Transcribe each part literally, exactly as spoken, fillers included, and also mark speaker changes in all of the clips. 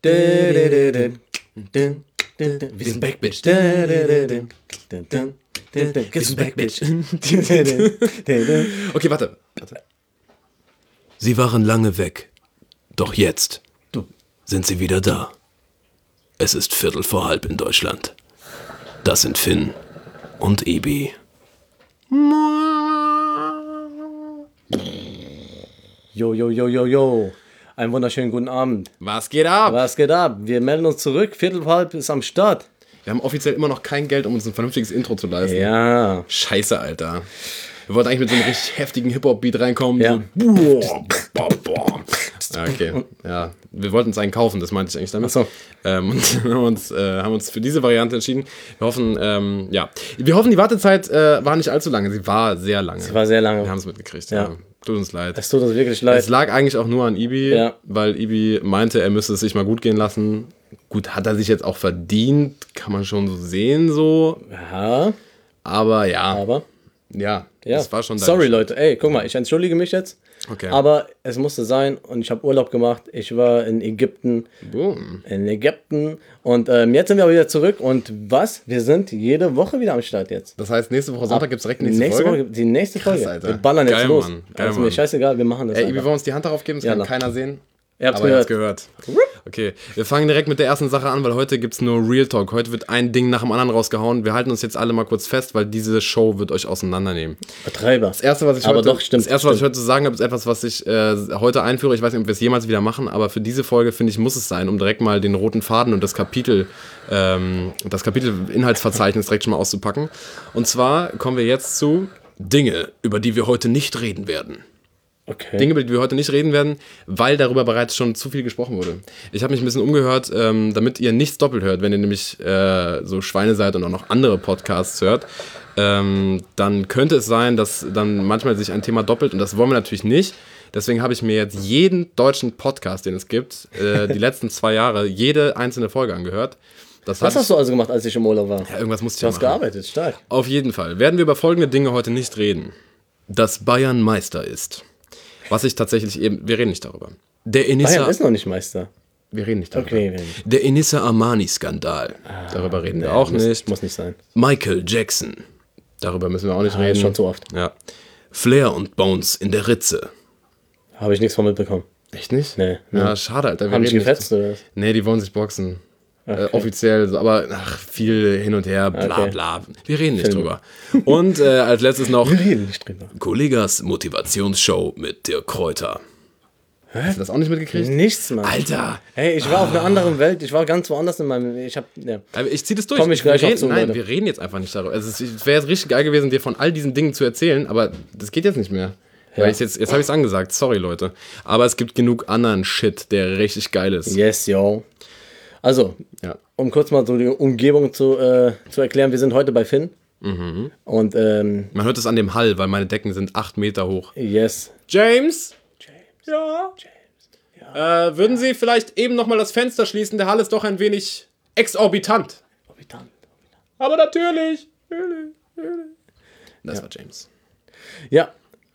Speaker 1: Wir sind back, bitch. Wir sind back, bitch.
Speaker 2: Okay, warte. warte. Sie waren lange weg. Doch jetzt sind sie wieder da. Es ist Viertel vor halb in Deutschland. Das sind Finn und Ibi.
Speaker 1: Jo, jo, jo, jo, jo. Einen wunderschönen guten Abend.
Speaker 2: Was geht ab?
Speaker 1: Was geht ab? Wir melden uns zurück. Viertel vor halb ist am Start.
Speaker 2: Wir haben offiziell immer noch kein Geld, um uns ein vernünftiges Intro zu leisten.
Speaker 1: Ja.
Speaker 2: Scheiße, Alter. Wir wollten eigentlich mit so einem richtig heftigen Hip-Hop-Beat reinkommen.
Speaker 1: Ja.
Speaker 2: So, boah, boah, boah. Ja, okay. Ja, wir wollten uns einen kaufen, das meinte ich eigentlich damit.
Speaker 1: Ach so.
Speaker 2: Ähm, und haben uns, äh, haben uns für diese Variante entschieden. Wir hoffen, ähm, ja. Wir hoffen, die Wartezeit äh, war nicht allzu lange. Sie war sehr lange.
Speaker 1: Sie war sehr lange.
Speaker 2: Wir haben es mitgekriegt.
Speaker 1: Ja.
Speaker 2: Ja. Tut uns leid.
Speaker 1: Es tut uns wirklich leid.
Speaker 2: Es lag eigentlich auch nur an Ibi,
Speaker 1: Ja.
Speaker 2: weil Ibi meinte, er müsste es sich mal gut gehen lassen. Gut, hat er sich jetzt auch verdient, kann man schon so sehen, so.
Speaker 1: Ja,
Speaker 2: Aber ja,
Speaker 1: aber...
Speaker 2: ja,
Speaker 1: Ja.
Speaker 2: das war schon deine
Speaker 1: Sorry,
Speaker 2: Schuld.
Speaker 1: Leute. Ey, guck mal, ich entschuldige mich jetzt.
Speaker 2: Okay.
Speaker 1: Aber es musste sein und ich habe Urlaub gemacht. Ich war in Ägypten.
Speaker 2: Boom.
Speaker 1: In Ägypten. Und ähm, jetzt sind wir aber wieder zurück. Und was? Wir sind jede Woche wieder am Start jetzt.
Speaker 2: Das heißt, nächste Woche Sonntag gibt es direkt die nächste,
Speaker 1: nächste
Speaker 2: Folge?
Speaker 1: Woche, die nächste
Speaker 2: Krass,
Speaker 1: Folge.
Speaker 2: Alter.
Speaker 1: Wir ballern jetzt
Speaker 2: Geil,
Speaker 1: los.
Speaker 2: Mann. Geil,
Speaker 1: also mir
Speaker 2: Mann.
Speaker 1: scheißegal, wir machen das.
Speaker 2: Ey, Ibi,
Speaker 1: einfach.
Speaker 2: wollen wir uns die Hand darauf geben? Das
Speaker 1: Ja,
Speaker 2: kann
Speaker 1: noch.
Speaker 2: keiner sehen.
Speaker 1: Ihr habt's
Speaker 2: Aber ihr habt's
Speaker 1: gehört.
Speaker 2: gehört. Okay, wir fangen direkt mit der ersten Sache an, weil heute gibt's nur Real Talk. Heute wird ein Ding nach dem anderen rausgehauen. Wir halten uns jetzt alle mal kurz fest, weil diese Show wird euch auseinandernehmen.
Speaker 1: Betreiber.
Speaker 2: Das erste, was ich
Speaker 1: Aber
Speaker 2: heute,
Speaker 1: doch, stimmt,
Speaker 2: das erste, was ich
Speaker 1: stimmt.
Speaker 2: heute zu sagen habe, ist etwas, was ich äh, heute einführe. Ich weiß nicht, ob wir es jemals wieder machen, aber für diese Folge, finde ich, muss es sein, um direkt mal den roten Faden und das Kapitel, ähm, das Kapitel-Inhaltsverzeichnis direkt schon mal auszupacken. Und zwar kommen wir jetzt zu Dinge, über die wir heute nicht reden werden.
Speaker 1: Okay.
Speaker 2: Dinge, über die wir heute nicht reden werden, weil darüber bereits schon zu viel gesprochen wurde. Ich habe mich ein bisschen umgehört, ähm, damit ihr nichts doppelt hört, wenn ihr nämlich äh, so Schweine seid und auch noch andere Podcasts hört, ähm, dann könnte es sein, dass dann manchmal sich ein Thema doppelt und das wollen wir natürlich nicht. Deswegen habe ich mir jetzt jeden deutschen Podcast, den es gibt, äh, die letzten zwei Jahre, jede einzelne Folge angehört. Das
Speaker 1: Was
Speaker 2: hat-
Speaker 1: hast du also gemacht, als ich im Urlaub war?
Speaker 2: Ja, irgendwas musste ich
Speaker 1: Du
Speaker 2: ja
Speaker 1: hast
Speaker 2: machen.
Speaker 1: gearbeitet, stark.
Speaker 2: Auf jeden Fall werden wir über folgende Dinge heute nicht reden. Dass Bayern Meister ist. Was ich tatsächlich eben, wir reden nicht darüber. Der Enissa,
Speaker 1: Bayern ist noch nicht Meister.
Speaker 2: wir reden nicht darüber.
Speaker 1: Okay, wir reden.
Speaker 2: Der Enissa Armani-Skandal. darüber reden wir auch
Speaker 1: muss,
Speaker 2: nicht.
Speaker 1: Muss nicht sein.
Speaker 2: Michael Jackson. Darüber müssen wir auch nicht
Speaker 1: Ah,
Speaker 2: reden.
Speaker 1: schon zu oft.
Speaker 2: Ja. Flair und Bones in der Ritze.
Speaker 1: Habe ich nichts von mitbekommen.
Speaker 2: Echt nicht?
Speaker 1: Nee,
Speaker 2: Ja,
Speaker 1: nee.
Speaker 2: schade, Alter. Wir
Speaker 1: Haben dich
Speaker 2: reden
Speaker 1: gefetzt
Speaker 2: nicht.
Speaker 1: oder was?
Speaker 2: Nee, die wollen sich boxen. Äh,
Speaker 1: Okay.
Speaker 2: offiziell, so, aber ach, viel hin und her, bla
Speaker 1: Okay.
Speaker 2: bla. Wir reden nicht
Speaker 1: Film.
Speaker 2: drüber. Und äh, als letztes noch
Speaker 1: Wir reden nicht drüber.
Speaker 2: Kollegas Motivationsshow mit Dirk Kräuter. Hast du das auch nicht mitgekriegt?
Speaker 1: Nichts, Mann.
Speaker 2: Alter!
Speaker 1: Hey, ich war auf einer anderen Welt. Ich war ganz woanders in meinem... Ich hab... Ja.
Speaker 2: Aber ich zieh das durch.
Speaker 1: Komm ich gleich
Speaker 2: wir
Speaker 1: auch
Speaker 2: reden,
Speaker 1: zu,
Speaker 2: Nein,
Speaker 1: Leute.
Speaker 2: wir reden jetzt einfach nicht darüber. Also es es wäre jetzt richtig geil gewesen, dir von all diesen Dingen zu erzählen, aber das geht jetzt nicht mehr.
Speaker 1: Ja.
Speaker 2: Weil ich jetzt, jetzt habe ich es angesagt, sorry Leute. Aber es gibt genug anderen Shit, der richtig geil ist.
Speaker 1: Yes, yo. Also,
Speaker 2: Ja.
Speaker 1: um kurz mal so die Umgebung zu, äh, zu erklären. Wir sind heute bei Finn.
Speaker 2: Mhm.
Speaker 1: Und, ähm,
Speaker 2: Man hört es an dem Hall, weil meine Decken sind acht Meter hoch.
Speaker 1: yes.
Speaker 2: James? Ja? Äh, würden Sie vielleicht eben nochmal das Fenster schließen? Der Hall ist doch ein wenig exorbitant.
Speaker 1: Orbitant.
Speaker 2: Aber natürlich. Das war James.
Speaker 1: Ja.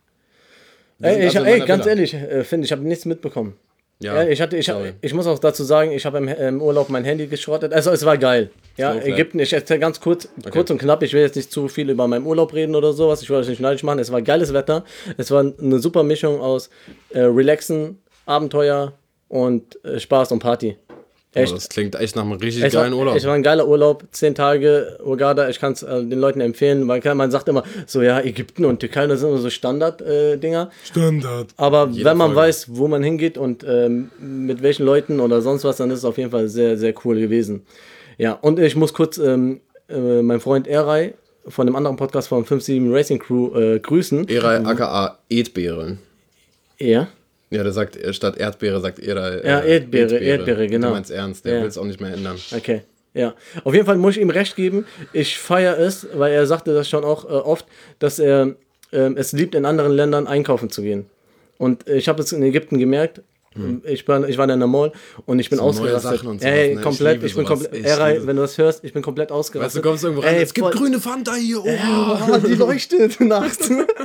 Speaker 2: Wir sind
Speaker 1: Ey, ich,
Speaker 2: also in
Speaker 1: ey
Speaker 2: meiner
Speaker 1: ganz
Speaker 2: Villa.
Speaker 1: ehrlich, äh, Finn, ich habe nichts mitbekommen.
Speaker 2: Ja,
Speaker 1: Ja, ich, hatte, ich,
Speaker 2: sorry.
Speaker 1: ich muss auch dazu sagen, ich habe im, im Urlaub mein Handy geschrottet. Also es war geil. Ja,
Speaker 2: Snowflake.
Speaker 1: Ägypten, ich erzähle ganz kurz, kurz und knapp, ich will jetzt nicht zu viel über meinen Urlaub reden oder sowas, ich will euch nicht neidisch machen. Es war geiles Wetter, es war eine super Mischung aus äh, Relaxen, Abenteuer und äh, Spaß und Party. Echt.
Speaker 2: Oh, das klingt echt nach einem richtig
Speaker 1: Es
Speaker 2: geilen
Speaker 1: war,
Speaker 2: Urlaub.
Speaker 1: es war ein geiler Urlaub, zehn Tage Hurghada, ich kann es äh, den Leuten empfehlen, weil klar, man sagt immer so, ja, Ägypten und Türkei, das sind immer so Standard-Dinger.
Speaker 2: Standard.
Speaker 1: Aber
Speaker 2: Jede
Speaker 1: wenn man
Speaker 2: Folge.
Speaker 1: weiß, wo man hingeht und ähm, mit welchen Leuten oder sonst was, dann ist es auf jeden Fall sehr, sehr cool gewesen. Ja, und ich muss kurz ähm, äh, meinen Freund Eray von dem anderen Podcast von fünf sieben Racing Crew äh, grüßen.
Speaker 2: Eray aka Erdbeere.
Speaker 1: Er?
Speaker 2: Ja, der sagt äh, statt Erdbeere, sagt Eray.
Speaker 1: Ja, Erdbeere, Erdbeere, genau.
Speaker 2: Du meinst ernst, der
Speaker 1: Ja.
Speaker 2: will es auch nicht mehr ändern.
Speaker 1: Okay, ja. Auf jeden Fall muss ich ihm recht geben. Ich feiere es, weil er sagte das schon auch äh, oft, dass er ähm, es liebt, in anderen Ländern einkaufen zu gehen. Und ich habe es in Ägypten gemerkt, Hm. Ich, bin, ich war in der Mall und ich bin so ausgerastet. Und sowas, ey, ne? komplett, ich, ich bin komplett, Eray, wenn du das hörst, ich bin komplett ausgerastet.
Speaker 2: Weißt du, kommst irgendwo rein, ey, es gibt grüne Fanta hier, oh,
Speaker 1: oh die leuchtet nachts.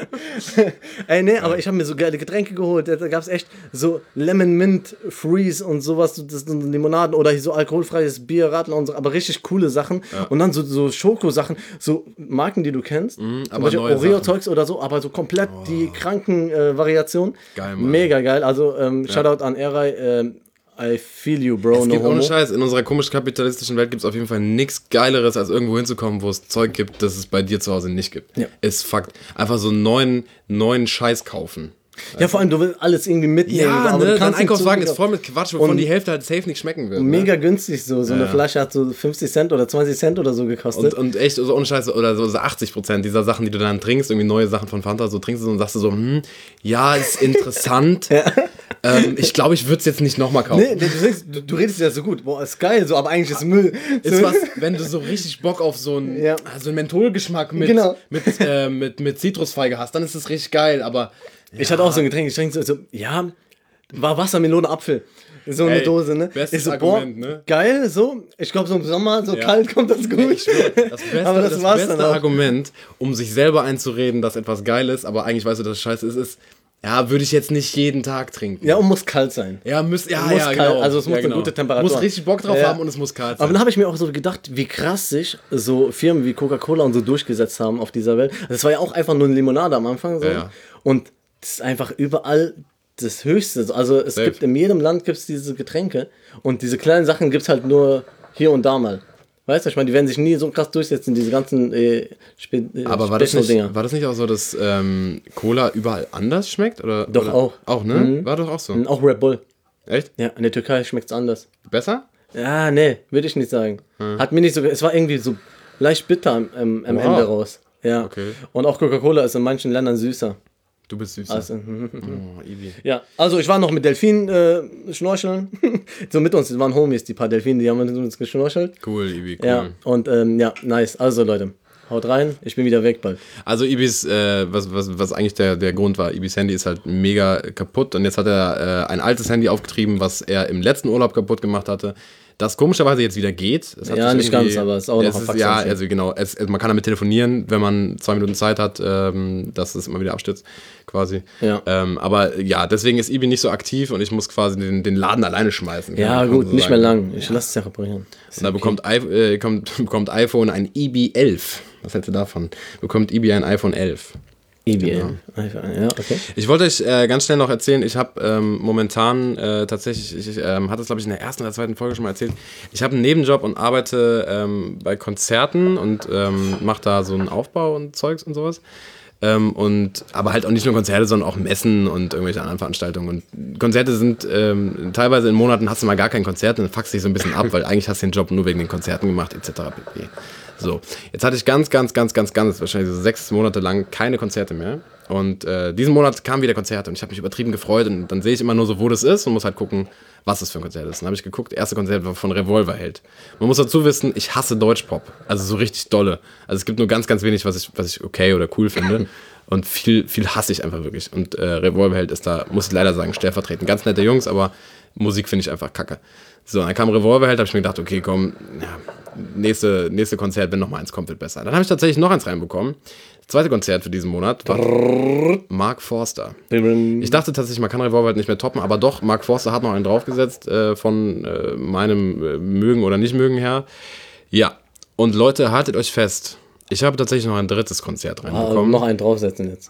Speaker 1: Ey, nee, aber ich habe mir so geile Getränke geholt, da gab es echt so Lemon Mint Freeze und sowas, das sind Limonaden oder so alkoholfreies Bier, Radler und so, aber richtig coole Sachen. Ja. Und dann so, so Schoko-Sachen, so Marken, die du kennst, mm, aber Oreo-Zeugs oder so, aber so komplett oh. die kranken äh, Variationen. Geil, Mann. Mega geil, also ähm, ja. Shoutout an Eray, ähm, I feel you, bro.
Speaker 2: Es gibt no ohne Scheiß, in unserer komisch kapitalistischen Welt gibt es auf jeden Fall nichts Geileres, als irgendwo hinzukommen, wo es Zeug gibt, das es bei dir zu Hause nicht gibt. Ja. Ist Fakt. Einfach so einen neuen, neuen Scheiß kaufen.
Speaker 1: Ja, vor allem, du willst alles irgendwie mitnehmen.
Speaker 2: Ja, aber ne, dein Einkaufswagen ist voll mit Quatsch, wovon die Hälfte halt safe nicht schmecken wird.
Speaker 1: Mega
Speaker 2: ne?
Speaker 1: günstig so. So ja. eine Flasche hat so fünfzig Cent oder zwanzig Cent oder so gekostet.
Speaker 2: Und, und echt, so ohne Scheiß, oder so achtzig Prozent dieser Sachen, die du dann trinkst, irgendwie neue Sachen von Fanta, so trinkst du und sagst du so, hm, ja, ist interessant. ja. ähm, ich glaube, ich würde es jetzt nicht nochmal kaufen.
Speaker 1: Nee, du, denkst, du, du redest ja so gut, boah, ist geil, so, aber eigentlich ist Müll.
Speaker 2: Ist was, wenn du so richtig Bock auf so einen, ja. so einen Mentholgeschmack mit, genau. mit, äh, mit, mit Zitrusfeige hast, dann ist das richtig geil, aber
Speaker 1: ja. Ich hatte auch so ein Getränk, ich trinke so, so, ja, war Wasser, Melone, Apfel. So eine Ey, Dose, ne?
Speaker 2: Bestes
Speaker 1: ich so,
Speaker 2: Argument,
Speaker 1: boah,
Speaker 2: ne?
Speaker 1: Geil, so. Ich glaube, so im Sommer, so ja. kalt kommt das gut. Ey, ich will,
Speaker 2: das beste, aber das, das war's beste dann auch. Argument, um sich selber einzureden, dass etwas geil ist, aber eigentlich weißt du, dass es scheiße ist, ist, ja, würde ich jetzt nicht jeden Tag trinken.
Speaker 1: Ja, und muss kalt sein.
Speaker 2: Ja, muss, ja,
Speaker 1: muss
Speaker 2: ja,
Speaker 1: kalt,
Speaker 2: genau.
Speaker 1: Also es muss
Speaker 2: ja, genau.
Speaker 1: eine gute Temperatur
Speaker 2: muss richtig Bock drauf
Speaker 1: ja.
Speaker 2: haben und es muss kalt sein.
Speaker 1: Aber dann habe ich mir auch so gedacht, wie krass sich so Firmen wie Coca-Cola und so durchgesetzt haben auf dieser Welt. Das war ja auch einfach nur eine Limonade am Anfang. So. Ja, ja. Und das ist einfach überall das Höchste. Also es Safe. gibt in jedem Land gibt's diese Getränke und diese kleinen Sachen gibt es halt nur hier und da mal. Weißt du, ich meine, die werden sich nie so krass durchsetzen, diese ganzen äh, Spe
Speaker 2: Aber war das, nicht, war das nicht auch so, dass ähm, Cola überall anders schmeckt? Oder,
Speaker 1: doch,
Speaker 2: oder?
Speaker 1: auch.
Speaker 2: Auch, ne?
Speaker 1: Mhm.
Speaker 2: War doch auch so.
Speaker 1: Auch Red Bull.
Speaker 2: Echt?
Speaker 1: Ja, in der Türkei schmeckt es anders.
Speaker 2: Besser?
Speaker 1: Ja, nee, würde ich nicht sagen. Hm. Hat mir nicht so, es war irgendwie so leicht bitter am, am, am wow. Ende raus. Ja.
Speaker 2: Okay.
Speaker 1: Und auch Coca-Cola ist in manchen Ländern süßer.
Speaker 2: Du bist süßer.
Speaker 1: Also,
Speaker 2: oh, Ibi.
Speaker 1: Ja, also ich war noch mit Delfinen äh, schnorcheln. so mit uns, das waren Homies, die paar Delfine, die haben mit uns geschnorchelt.
Speaker 2: Cool, Ibi, cool.
Speaker 1: Ja, und ähm, ja, nice. Also Leute, haut rein, ich bin wieder weg bald.
Speaker 2: Also Ibis, äh, was, was, was eigentlich der, der Grund war, Ibis Handy ist halt mega kaputt und jetzt hat er äh, ein altes Handy aufgetrieben, was er im letzten Urlaub kaputt gemacht hatte. Das komischerweise jetzt wieder geht. Es hat
Speaker 1: ja, nicht ganz, aber es ist auch noch ein
Speaker 2: Fax. Ja, also genau, es, man kann damit telefonieren, wenn man zwei Minuten Zeit hat, ähm, dass es immer wieder abstürzt, quasi.
Speaker 1: Ja.
Speaker 2: Ähm, aber ja, deswegen ist Ibi nicht so aktiv und ich muss quasi den, den Laden alleine schmeißen.
Speaker 1: Ja, gut, so nicht mehr lang. Ich ja. lasse es ja reparieren.
Speaker 2: Und da okay. bekommt, äh, kommt, bekommt iPhone ein Ibi elf. Was hältst du davon? Bekommt Ibi ein iPhone elf.
Speaker 1: Ibi, genau. Ja, okay.
Speaker 2: Ich wollte euch äh, ganz schnell noch erzählen, ich habe ähm, momentan äh, tatsächlich, ich ähm, hatte es glaube ich in der ersten oder zweiten Folge schon mal erzählt, ich habe einen Nebenjob und arbeite ähm, bei Konzerten und ähm, mache da so einen Aufbau und Zeugs und sowas. Ähm, und, aber halt auch nicht nur Konzerte, sondern auch Messen und irgendwelche anderen Veranstaltungen. Und Konzerte sind, ähm, teilweise in Monaten hast du mal gar kein Konzert und dann fuckst dich so ein bisschen ab, weil eigentlich hast du den Job nur wegen den Konzerten gemacht, et cetera pp. So, jetzt hatte ich ganz, ganz, ganz, ganz, ganz, wahrscheinlich so sechs Monate lang keine Konzerte mehr. Und äh, diesen Monat kamen wieder Konzerte und ich habe mich übertrieben gefreut. Und dann sehe ich immer nur so, wo das ist und muss halt gucken, was es für ein Konzert ist. Dann habe ich geguckt, das erste Konzert war von Revolverheld. Man muss dazu wissen, ich hasse Deutschpop. Also so richtig dolle. Also es gibt nur ganz, ganz wenig, was ich, was ich okay oder cool finde. Und viel, viel hasse ich einfach wirklich. Und äh, Revolverheld ist da, muss ich leider sagen, stellvertretend. Ganz nette Jungs, aber Musik finde ich einfach kacke. So, dann kam Revolverheld, habe ich mir gedacht, okay, komm, ja, nächste, nächste Konzert, wenn noch mal eins kommt, wird besser. Dann habe ich tatsächlich noch eins reinbekommen. Das zweite Konzert für diesen Monat war Mark Forster. Ich dachte tatsächlich, man kann Revolverheld nicht mehr toppen, aber doch, Mark Forster hat noch einen draufgesetzt, äh, von äh, meinem äh, Mögen oder Nicht-Mögen her. Ja, und Leute, haltet euch fest. Ich habe tatsächlich noch ein drittes Konzert reinbekommen.
Speaker 1: Ah, noch einen draufsetzen jetzt.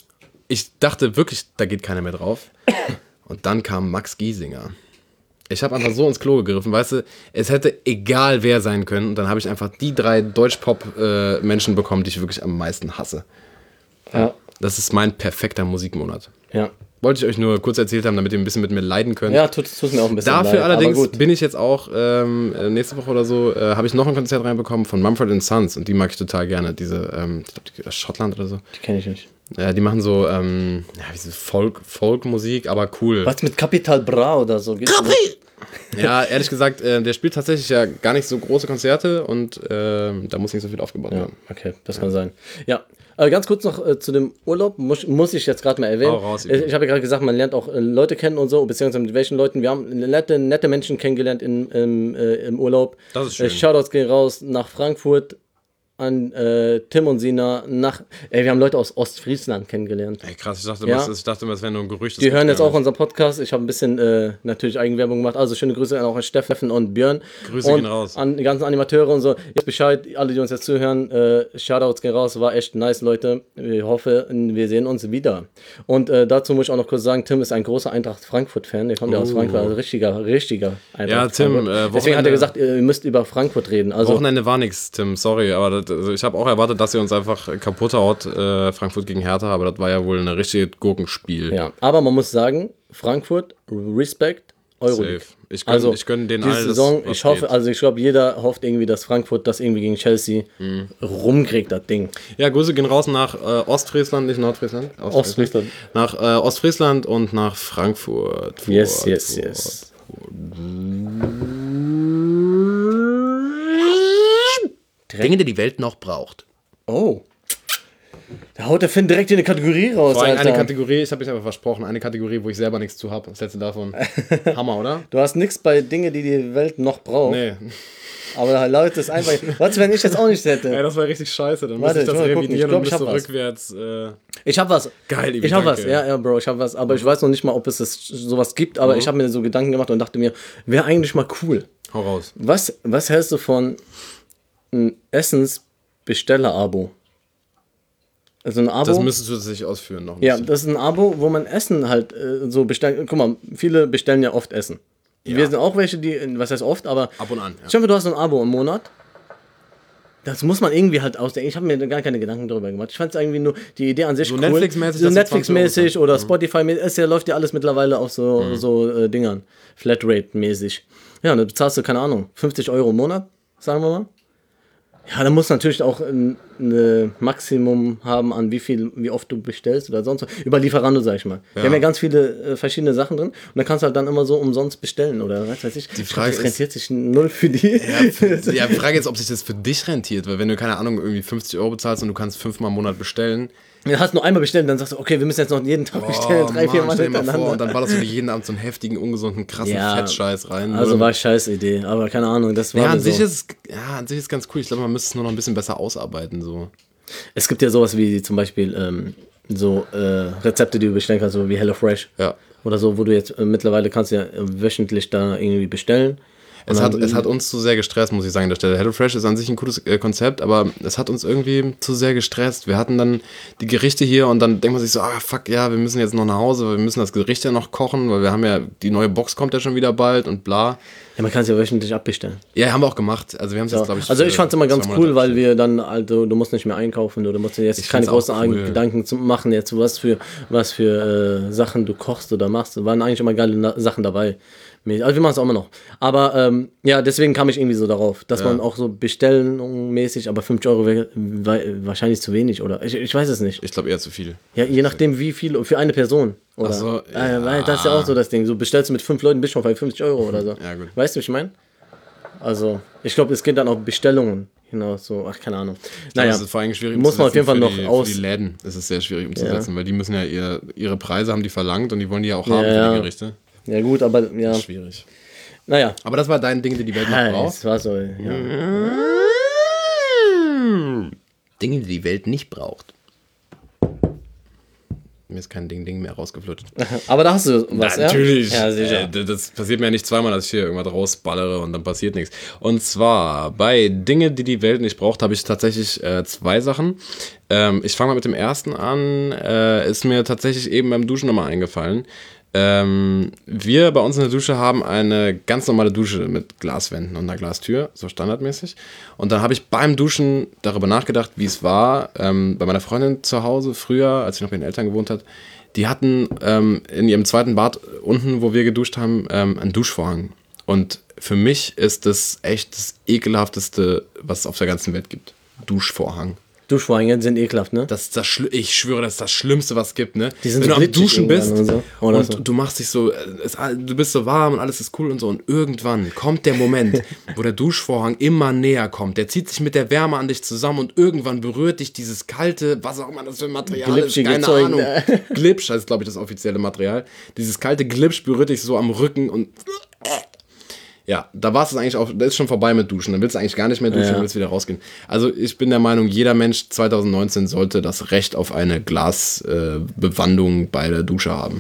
Speaker 2: Ich dachte wirklich, da geht keiner mehr drauf. Und dann kam Max Giesinger. Ich habe einfach so ins Klo gegriffen, weißt du, es hätte egal wer sein können. Und dann habe ich einfach die drei Deutschpop-Menschen äh, bekommen, die ich wirklich am meisten hasse.
Speaker 1: Ja.
Speaker 2: Das ist mein perfekter Musikmonat.
Speaker 1: Ja.
Speaker 2: Wollte ich euch nur kurz erzählt haben, damit ihr ein bisschen mit mir leiden könnt.
Speaker 1: Ja, tut es mir auch ein bisschen
Speaker 2: Dafür
Speaker 1: leid. Dafür
Speaker 2: allerdings bin ich jetzt auch, ähm, nächste Woche oder so, äh, habe ich noch ein Konzert reinbekommen von Mumford and Sons. Und die mag ich total gerne. Diese, ähm, ich glaube, die aus Schottland oder so.
Speaker 1: Die kenne ich nicht.
Speaker 2: Ja, die machen so, ähm, ja, diese Folk, Folk-Musik, aber cool.
Speaker 1: Was mit Capital Bra oder so?
Speaker 2: Capi! Ja, ehrlich gesagt, äh, der spielt tatsächlich ja gar nicht so große Konzerte und äh, da muss nicht so viel aufgebaut
Speaker 1: ja,
Speaker 2: werden.
Speaker 1: Okay, das ja. kann sein. Ja, Äh, ganz kurz noch äh, zu dem Urlaub, muss, muss ich jetzt gerade mal erwähnen.
Speaker 2: Hau raus,
Speaker 1: ich ich habe ja gerade gesagt, man lernt auch äh, Leute kennen und so, beziehungsweise mit welchen Leuten. Wir haben nette, nette Menschen kennengelernt in, im, äh, im Urlaub.
Speaker 2: Das ist schön.
Speaker 1: Äh, Shoutouts gehen raus nach Frankfurt an äh, Tim und Sina. Nach, ey, wir haben Leute aus Ostfriesland kennengelernt.
Speaker 2: Ey, krass, ich dachte,
Speaker 1: Ja.
Speaker 2: immer, ich dachte immer, es wäre nur ein Gerücht.
Speaker 1: Die hören jetzt auch unseren Podcast. Ich habe ein bisschen äh, natürlich Eigenwerbung gemacht. Also schöne Grüße auch an Steffen und Björn.
Speaker 2: Grüße
Speaker 1: und
Speaker 2: gehen raus.
Speaker 1: An die ganzen Animateure und so. Jetzt Bescheid, alle, die uns jetzt zuhören. Äh, Shoutouts gehen raus. War echt nice, Leute. Ich hoffe, wir sehen uns wieder. Und äh, dazu muss ich auch noch kurz sagen, Tim ist ein großer Eintracht Frankfurt-Fan. Der kommt ja aus
Speaker 2: Uh.
Speaker 1: Frankfurt. Also richtiger, richtiger Eintracht
Speaker 2: Ja, Tim,
Speaker 1: Frankfurt.
Speaker 2: äh,
Speaker 1: Deswegen hat er
Speaker 2: Wochenende-
Speaker 1: gesagt, ihr müsst über Frankfurt reden. Also,
Speaker 2: Wochenende war nix, Tim, sorry, aber das, also ich habe auch erwartet, dass ihr uns einfach kaputt haut, äh, Frankfurt gegen Hertha, aber das war ja wohl ein richtiges Gurkenspiel.
Speaker 1: ja. Aber man muss sagen, Frankfurt, Respekt, Euroleague.
Speaker 2: Safe. Ich gönne
Speaker 1: Also,
Speaker 2: ich gönn denen
Speaker 1: diese
Speaker 2: alles,
Speaker 1: Saison,
Speaker 2: was
Speaker 1: ich hoffe,
Speaker 2: geht.
Speaker 1: also ich glaube, jeder hofft irgendwie, dass Frankfurt das irgendwie gegen Chelsea
Speaker 2: Mhm.
Speaker 1: rumkriegt, das Ding.
Speaker 2: Ja, Grüße gehen raus nach äh, Ostfriesland, nicht Nordfriesland.
Speaker 1: Ostfriesland.
Speaker 2: Nach äh, Ostfriesland und nach Frankfurt.
Speaker 1: Yes,
Speaker 2: Furt,
Speaker 1: yes,
Speaker 2: Furt.
Speaker 1: yes.
Speaker 2: Dinge, die die Welt noch braucht.
Speaker 1: Oh. Da haut der Finn direkt in eine Kategorie raus,
Speaker 2: Vor allem
Speaker 1: Alter.
Speaker 2: eine Kategorie, ich habe mich aber versprochen, eine Kategorie, wo ich selber nichts zu habe. Das letzte davon. Hammer, oder?
Speaker 1: Du hast nichts bei Dingen, die die Welt noch braucht.
Speaker 2: Nee.
Speaker 1: Aber Leute, ist einfach. Was, wenn ich das auch nicht hätte?
Speaker 2: Ey, das war richtig scheiße. Dann
Speaker 1: Warte,
Speaker 2: muss ich das
Speaker 1: ich muss mal gucken.
Speaker 2: revidieren
Speaker 1: Ich glaub,
Speaker 2: und
Speaker 1: ich
Speaker 2: müsste
Speaker 1: hab was.
Speaker 2: rückwärts. Äh,
Speaker 1: Ich hab was.
Speaker 2: Geil, Ibi,
Speaker 1: Ich hab was,
Speaker 2: danke.
Speaker 1: ja, ja, Bro, ich hab was. Aber ich weiß noch nicht mal, ob es das sowas gibt. Aber
Speaker 2: Mhm.
Speaker 1: ich habe mir so Gedanken gemacht und dachte mir, wäre eigentlich mal cool.
Speaker 2: hau raus.
Speaker 1: Was, was hältst du von einem Essensbesteller-Abo? Also ein Abo.
Speaker 2: Das müsstest du sich ausführen noch. Ein
Speaker 1: Ja,
Speaker 2: bisschen.
Speaker 1: das ist ein Abo, wo man Essen halt äh, so bestellen. Guck mal, viele bestellen ja oft Essen.
Speaker 2: Ja.
Speaker 1: Wir sind auch welche, die, was heißt oft, aber.
Speaker 2: Ab und an. Ja.
Speaker 1: Stell dir vor, du hast ein Abo im Monat. Das muss man irgendwie halt ausdenken. Ich habe mir gar keine Gedanken darüber gemacht. Ich fand es irgendwie nur die Idee an sich
Speaker 2: So
Speaker 1: cool.
Speaker 2: Netflix-mäßig,
Speaker 1: so
Speaker 2: dass du
Speaker 1: Netflix-mäßig
Speaker 2: zwanzig Euro
Speaker 1: oder
Speaker 2: zahlst.
Speaker 1: Spotify-mäßig. Es ja, läuft ja alles mittlerweile auf so,
Speaker 2: Mhm.
Speaker 1: so äh, Dingern. Flatrate-mäßig. Ja, und dann bezahlst du, keine Ahnung, fünfzig Euro im Monat, sagen wir mal. Ja, dann muss natürlich auch ein ne Maximum haben an wie viel, wie oft du bestellst oder sonst was. Über Lieferando, sag ich mal. Wir
Speaker 2: Ja.
Speaker 1: haben ja ganz viele äh, verschiedene Sachen drin und dann kannst du halt dann immer so umsonst bestellen oder was weiß ich. Die
Speaker 2: Frage
Speaker 1: das
Speaker 2: ist-
Speaker 1: rentiert sich null für die.
Speaker 2: Ja, für, ja, die Frage ist, ob sich das für dich rentiert, weil wenn du, keine Ahnung, irgendwie fünfzig Euro bezahlst und du kannst fünfmal im Monat bestellen,
Speaker 1: Du hast nur einmal bestellt, dann sagst du, okay, wir müssen jetzt noch jeden Tag bestellen, drei, vier Mal
Speaker 2: stell dir mal
Speaker 1: hintereinander.
Speaker 2: vor, und dann ballerst du dir jeden Abend so einen heftigen, ungesunden, krassen
Speaker 1: Ja,
Speaker 2: Fettscheiß rein.
Speaker 1: Also
Speaker 2: Oder-
Speaker 1: war scheiß Idee, aber keine Ahnung, das war
Speaker 2: ja,
Speaker 1: mir
Speaker 2: an
Speaker 1: so.
Speaker 2: sich ist ja, an sich ist ganz cool. Ich glaube, man müsste es nur noch ein bisschen besser ausarbeiten. So.
Speaker 1: Es gibt ja sowas wie zum Beispiel ähm, so äh, Rezepte, die du bestellen kannst, so wie HelloFresh
Speaker 2: Ja.
Speaker 1: oder so, wo du jetzt äh, mittlerweile kannst du ja äh, wöchentlich da irgendwie bestellen.
Speaker 2: Es
Speaker 1: Und
Speaker 2: hat,
Speaker 1: dann-
Speaker 2: es hat uns zu sehr gestresst, muss ich sagen, an der Stelle. HelloFresh ist an sich ein cooles äh, Konzept, aber es hat uns irgendwie zu sehr gestresst. Wir hatten dann die Gerichte hier und dann denkt man sich so, ah fuck, ja, wir müssen jetzt noch nach Hause, weil wir müssen das Gericht ja noch kochen, weil wir haben ja, die neue Box kommt ja schon wieder bald und bla.
Speaker 1: Ja, man kann es ja wöchentlich abbestellen.
Speaker 2: Ja, haben wir auch gemacht. Also wir haben es jetzt, glaube ich,
Speaker 1: Also ich
Speaker 2: für
Speaker 1: fand es immer ganz
Speaker 2: zwei
Speaker 1: cool,
Speaker 2: Monate
Speaker 1: weil wir dann, also du musst nicht mehr einkaufen, du musst dir jetzt
Speaker 2: Ich
Speaker 1: keine
Speaker 2: find's
Speaker 1: großen
Speaker 2: auch cool.
Speaker 1: Gedanken zu machen, jetzt was für, was für äh, Sachen du kochst oder machst. Da waren eigentlich immer geile Na Sachen dabei. Also wir machen es auch immer noch. Aber ähm, ja, deswegen kam ich irgendwie so darauf, dass
Speaker 2: Ja.
Speaker 1: man auch so bestellenmäßig, aber fünfzig Euro wäre wär wahrscheinlich zu wenig, oder? Ich, ich weiß es nicht.
Speaker 2: Ich glaube eher zu viel.
Speaker 1: Ja, je nachdem wie viel, für eine Person. Oder?
Speaker 2: Ach so,
Speaker 1: äh,
Speaker 2: ja.
Speaker 1: weil das ist ja auch so das Ding. So bestellst du mit fünf Leuten, bist schon bei fünfzig Euro oder so.
Speaker 2: Ja, gut.
Speaker 1: Weißt du, was ich meine? Also, ich glaube, es geht dann auf Bestellungen hinaus. So, ach, keine Ahnung. Naja,
Speaker 2: Das ist vor allem schwierig
Speaker 1: muss man auf jeden Fall
Speaker 2: umzusetzen
Speaker 1: noch
Speaker 2: für die,
Speaker 1: aus.
Speaker 2: Für die Läden ist es sehr schwierig umzusetzen, weil die müssen ja ihr, ihre Preise haben die verlangt und die wollen die ja auch haben
Speaker 1: Ja.
Speaker 2: für die Gerichte.
Speaker 1: Ja, gut, aber ja.
Speaker 2: Schwierig.
Speaker 1: Naja.
Speaker 2: Aber das war dein Ding, die die Welt noch
Speaker 1: Ja,
Speaker 2: braucht.
Speaker 1: es war so, ja.
Speaker 2: Dinge, die die Welt nicht braucht. Mir ist kein Ding-Ding mehr rausgeflutscht.
Speaker 1: Aber da hast du was,
Speaker 2: Natürlich.
Speaker 1: ja? Ja, sicher.
Speaker 2: Äh, d- das passiert mir ja nicht zweimal, dass ich hier irgendwas rausballere und dann passiert nichts. Und zwar bei Dinge, die die Welt nicht braucht, habe ich tatsächlich äh, zwei Sachen. Ähm, ich fange mal mit dem ersten an. Äh, ist mir tatsächlich eben beim Duschen nochmal eingefallen. Ähm, wir bei uns in der Dusche haben eine ganz normale Dusche mit Glaswänden und einer Glastür, so standardmäßig. Und dann habe ich beim Duschen darüber nachgedacht, wie es war, ähm, bei meiner Freundin zu Hause früher, als sie noch bei den Eltern gewohnt hat. Die hatten ähm, in ihrem zweiten Bad unten, wo wir geduscht haben, ähm, einen Duschvorhang. Und für mich ist das echt das ekelhafteste, was es auf der ganzen Welt gibt. Duschvorhang.
Speaker 1: Duschvorhänge sind ekelhaft, ne?
Speaker 2: Das ist das Schli- ich schwöre, das ist das Schlimmste, was es gibt, ne?
Speaker 1: Die sind
Speaker 2: Wenn
Speaker 1: so
Speaker 2: du am
Speaker 1: glitschig
Speaker 2: Duschen bist
Speaker 1: irgendwann
Speaker 2: und,
Speaker 1: und so. Oder so.
Speaker 2: du machst dich so, es, du bist so warm und alles ist cool und so und irgendwann kommt der Moment, wo der Duschvorhang immer näher kommt. Der zieht sich mit der Wärme an dich zusammen und irgendwann berührt dich dieses kalte, was auch immer das für ein Material
Speaker 1: Glitschige
Speaker 2: ist, keine
Speaker 1: Zeug,
Speaker 2: Ahnung.
Speaker 1: ne?
Speaker 2: Glitsch, das ist glaube ich das offizielle Material. Dieses kalte Glitsch berührt dich so am Rücken und ja, da war es eigentlich auch, da ist schon vorbei mit Duschen. Dann willst du eigentlich gar nicht mehr duschen,
Speaker 1: Ja.
Speaker 2: dann willst du wieder rausgehen. Also ich bin der Meinung, jeder Mensch zwanzig neunzehn sollte das Recht auf eine Glasbewandung äh, bei der Dusche haben.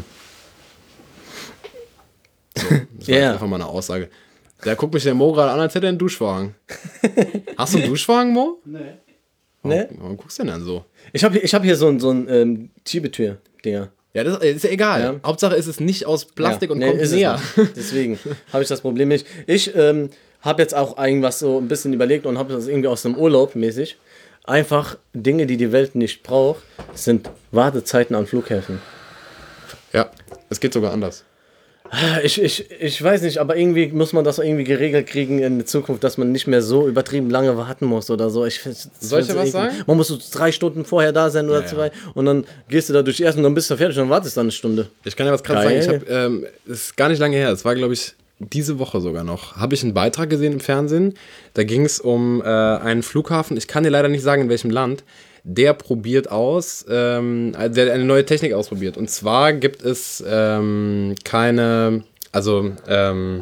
Speaker 2: So, das war
Speaker 1: Ja.
Speaker 2: einfach mal eine Aussage. Der guckt mich der Mo gerade an, als hätte er einen Duschvorhang. Hast du einen Duschvorhang, Mo?
Speaker 1: Nee.
Speaker 2: Warum,
Speaker 1: Ne?
Speaker 2: warum guckst du denn dann so?
Speaker 1: Ich habe ich hab hier so ein, so ein ähm, Schiebetür-Dinger.
Speaker 2: Ja, das ist ja egal.
Speaker 1: Ja.
Speaker 2: Hauptsache ist es nicht aus Plastik
Speaker 1: Ja,
Speaker 2: und
Speaker 1: nee,
Speaker 2: kommt
Speaker 1: ist es
Speaker 2: näher.
Speaker 1: nicht. Deswegen habe ich das Problem nicht. Ich ähm, habe jetzt auch irgendwas so ein bisschen überlegt und habe das irgendwie aus dem Urlaub mäßig. Einfach Dinge, die die Welt nicht braucht, sind Wartezeiten an Flughäfen.
Speaker 2: Ja, es geht sogar anders.
Speaker 1: Ich, ich, ich weiß nicht, aber irgendwie muss man das irgendwie geregelt kriegen in der Zukunft, dass man nicht mehr so übertrieben lange warten muss oder so. Ich, das
Speaker 2: Soll ich dir was
Speaker 1: irgendwie-
Speaker 2: sagen?
Speaker 1: Man muss so drei Stunden vorher da sein oder
Speaker 2: Ja,
Speaker 1: zwei
Speaker 2: ja.
Speaker 1: und dann gehst du da durch die erste und dann bist du fertig und dann wartest du dann eine Stunde.
Speaker 2: Ich kann ja was gerade sagen.
Speaker 1: Geil.
Speaker 2: Ich habe, ähm, es ist gar nicht lange her. Es war, glaube ich, diese Woche sogar noch. Habe ich einen Beitrag gesehen im Fernsehen. Da ging es um äh, einen Flughafen. Ich kann dir leider nicht sagen, in welchem Land. Der probiert aus, ähm, der eine neue Technik ausprobiert. Und zwar gibt es ähm, keine, also ähm,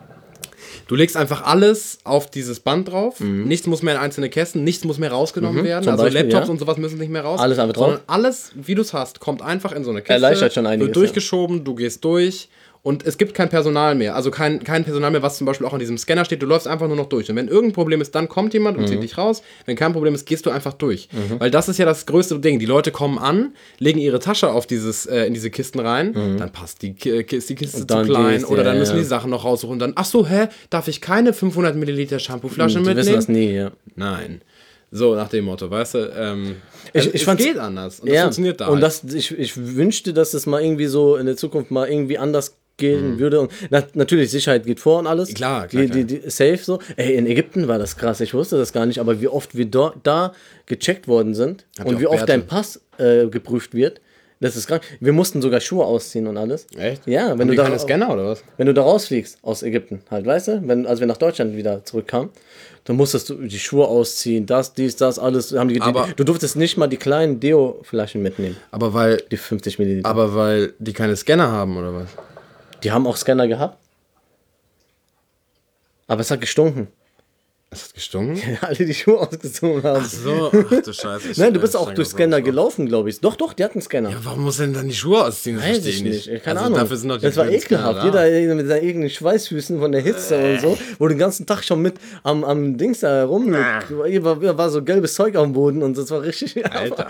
Speaker 2: du legst einfach alles auf dieses Band drauf. Nichts muss mehr in einzelne Kästen, nichts muss mehr rausgenommen werden.
Speaker 1: Zum
Speaker 2: Also
Speaker 1: Beispiel,
Speaker 2: Laptops
Speaker 1: ja.
Speaker 2: und sowas müssen nicht mehr raus.
Speaker 1: Alles einfach drauf.
Speaker 2: Sondern alles, wie du es hast, kommt einfach in so eine Kiste.
Speaker 1: Erleichtert schon einiges,
Speaker 2: Wird durchgeschoben, du gehst durch. Und es gibt kein Personal mehr. Also kein, kein Personal mehr, was zum Beispiel auch an diesem Scanner steht. Du läufst einfach nur noch durch. Und wenn irgendein Problem ist, dann kommt jemand und zieht dich raus. Wenn kein Problem ist, gehst du einfach durch. Weil das ist ja das größte Ding. Die Leute kommen an, legen ihre Tasche auf dieses, äh, in diese Kisten rein. Dann passt die, Ki- ist die Kiste zu
Speaker 1: dann
Speaker 2: klein.
Speaker 1: gehst-
Speaker 2: Oder
Speaker 1: ja,
Speaker 2: dann müssen
Speaker 1: ja.
Speaker 2: die Sachen noch raussuchen. Und dann, ach so, hä, darf ich keine fünfhundert Milliliter Shampooflasche
Speaker 1: Die wissen
Speaker 2: mitnehmen?
Speaker 1: das nie, ja.
Speaker 2: Nein. So, nach dem Motto, weißt du? Ähm,
Speaker 1: Ich-
Speaker 2: also
Speaker 1: ich
Speaker 2: es
Speaker 1: fand's-
Speaker 2: geht anders. Und das funktioniert da.
Speaker 1: Und
Speaker 2: halt.
Speaker 1: das, ich, ich wünschte, dass es mal irgendwie so in der Zukunft mal irgendwie anders gehen würde. Und na, natürlich, Sicherheit geht vor und alles.
Speaker 2: Klar, klar,
Speaker 1: Die, die, die, safe so. Ey, in Ägypten war das krass. Ich wusste das gar nicht, aber wie oft wir dort da gecheckt worden sind
Speaker 2: Habt ihr
Speaker 1: und wie
Speaker 2: auch
Speaker 1: oft
Speaker 2: Bärte?
Speaker 1: dein Pass äh, geprüft wird. Das ist krank. Wir mussten sogar Schuhe ausziehen und alles.
Speaker 2: Echt?
Speaker 1: Ja, wenn
Speaker 2: Haben
Speaker 1: du
Speaker 2: die
Speaker 1: da
Speaker 2: keine Scanner oder was?
Speaker 1: wenn du da rausfliegst aus Ägypten, halt, weißt du, wenn, als wir nach Deutschland wieder zurückkamen, dann musstest du die Schuhe ausziehen, das, dies, das, alles. Haben die,
Speaker 2: Aber-
Speaker 1: du durftest nicht mal die kleinen Deo-Flaschen mitnehmen,
Speaker 2: Aber weil,
Speaker 1: die fünfzig Milliliter.
Speaker 2: aber weil die keine Scanner haben oder was?
Speaker 1: Die haben auch Scanner gehabt. Aber es hat gestunken.
Speaker 2: Es hat gestunken?
Speaker 1: Alle die Schuhe ausgezogen haben.
Speaker 2: So, ach du Scheiße. Ich-
Speaker 1: Nein, du bist
Speaker 2: ich
Speaker 1: auch
Speaker 2: streng
Speaker 1: durch
Speaker 2: das
Speaker 1: Scanner
Speaker 2: aus.
Speaker 1: gelaufen, glaube ich. Doch, doch, die hatten Scanner.
Speaker 2: Ja, warum muss denn dann die Schuhe ausziehen? Das
Speaker 1: Weiß
Speaker 2: verstehe
Speaker 1: ich nicht. Keine
Speaker 2: also
Speaker 1: Ahnung.
Speaker 2: Dafür sind doch die
Speaker 1: das war
Speaker 2: blöden Scanner
Speaker 1: ekelhaft.
Speaker 2: da.
Speaker 1: Jeder mit seinen eigenen Schweißfüßen von der Hitze und so, wo du den ganzen Tag schon mit am, am Dings da herum. Hier war, war so gelbes Zeug am Boden und das war richtig.
Speaker 2: Alter.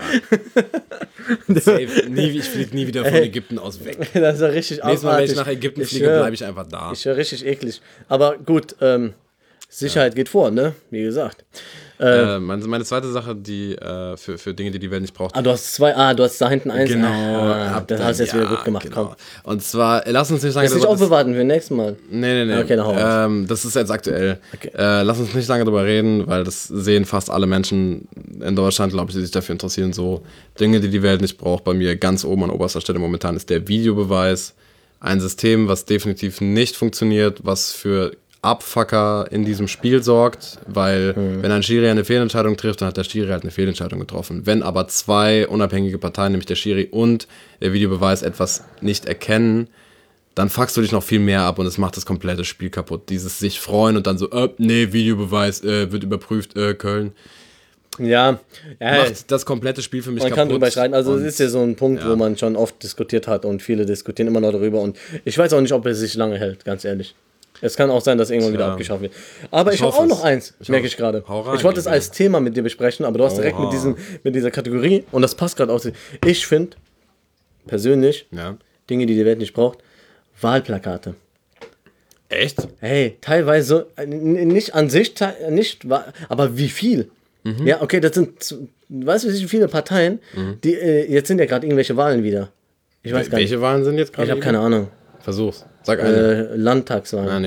Speaker 2: Safe. Nie, ich fliege nie wieder von Ägypten aus weg.
Speaker 1: Das war richtig
Speaker 2: Nächstes Mal, wenn ich
Speaker 1: abartig.
Speaker 2: nach Ägypten
Speaker 1: Ich
Speaker 2: fliege,
Speaker 1: schwör.
Speaker 2: bleibe ich einfach da.
Speaker 1: Ich höre richtig eklig. Aber gut, ähm, Sicherheit geht vor, ne? Wie gesagt.
Speaker 2: Äh, meine, meine zweite Sache, die äh, für, für Dinge, die die Welt nicht braucht.
Speaker 1: Ah, du hast zwei, ah, du hast da hinten eins.
Speaker 2: Genau.
Speaker 1: Ah,
Speaker 2: hab
Speaker 1: das
Speaker 2: dann-
Speaker 1: hast du jetzt
Speaker 2: ja,
Speaker 1: wieder gut gemacht,
Speaker 2: genau.
Speaker 1: komm.
Speaker 2: Und zwar, lass uns nicht sagen,
Speaker 1: Das nicht
Speaker 2: darüber-
Speaker 1: aufbewahren für nächstes Mal.
Speaker 2: Nee, nee, nee.
Speaker 1: Okay, dann hau raus.
Speaker 2: ähm, das ist jetzt aktuell.
Speaker 1: Okay.
Speaker 2: Äh, lass uns nicht lange darüber reden, weil das sehen fast alle Menschen in Deutschland, glaube ich, die sich dafür interessieren. So Dinge, die die Welt nicht braucht. Bei mir ganz oben an oberster Stelle momentan ist der Videobeweis. Ein System, was definitiv nicht funktioniert, was für Abfucker in diesem Spiel sorgt, weil
Speaker 1: Mhm.
Speaker 2: wenn ein Schiri eine Fehlentscheidung trifft, dann hat der Schiri halt eine Fehlentscheidung getroffen. Wenn aber zwei unabhängige Parteien, nämlich der Schiri und der Videobeweis, etwas nicht erkennen, dann fuckst du dich noch viel mehr ab und es macht das komplette Spiel kaputt. Dieses sich freuen und dann so, äh, nee, Videobeweis äh, wird überprüft, äh, Köln.
Speaker 1: Ja, ja
Speaker 2: Macht das komplette Spiel für mich
Speaker 1: man
Speaker 2: kaputt.
Speaker 1: kann drüber streiten. Also es
Speaker 2: Und
Speaker 1: ist ja so ein Punkt,
Speaker 2: ja.
Speaker 1: wo man schon oft diskutiert hat und viele diskutieren immer noch darüber. Und ich weiß auch nicht, ob es sich lange hält, ganz ehrlich. Es kann auch sein, dass irgendwann wieder
Speaker 2: Tja.
Speaker 1: abgeschafft wird. Aber ich,
Speaker 2: Ich
Speaker 1: habe
Speaker 2: hoffe
Speaker 1: auch noch
Speaker 2: es.
Speaker 1: eins,
Speaker 2: Ich
Speaker 1: merke
Speaker 2: hoffe
Speaker 1: ich gerade.
Speaker 2: Hau rein,
Speaker 1: Ich wollte es
Speaker 2: Digga.
Speaker 1: als Thema mit dir besprechen, aber du hast direkt
Speaker 2: Oha.
Speaker 1: mit, diesem, mit dieser Kategorie, und das passt gerade auch. Ich finde, persönlich,
Speaker 2: Ja.
Speaker 1: Dinge, die die Welt nicht braucht, Wahlplakate.
Speaker 2: Echt?
Speaker 1: Hey, teilweise, äh, n- nicht an sich, te- nicht, wa- aber wie viel?
Speaker 2: Mhm.
Speaker 1: Ja, okay, das sind, z- weißt du, wie viele Parteien, die, äh, jetzt sind ja gerade irgendwelche Wahlen wieder. Ich weiß gar nicht.
Speaker 2: Welche Wahlen sind jetzt gerade?
Speaker 1: Ich habe keine Ahnung.
Speaker 2: Versuch's. Sag eine.
Speaker 1: Äh, Landtagswahlen.
Speaker 2: Ah, nee.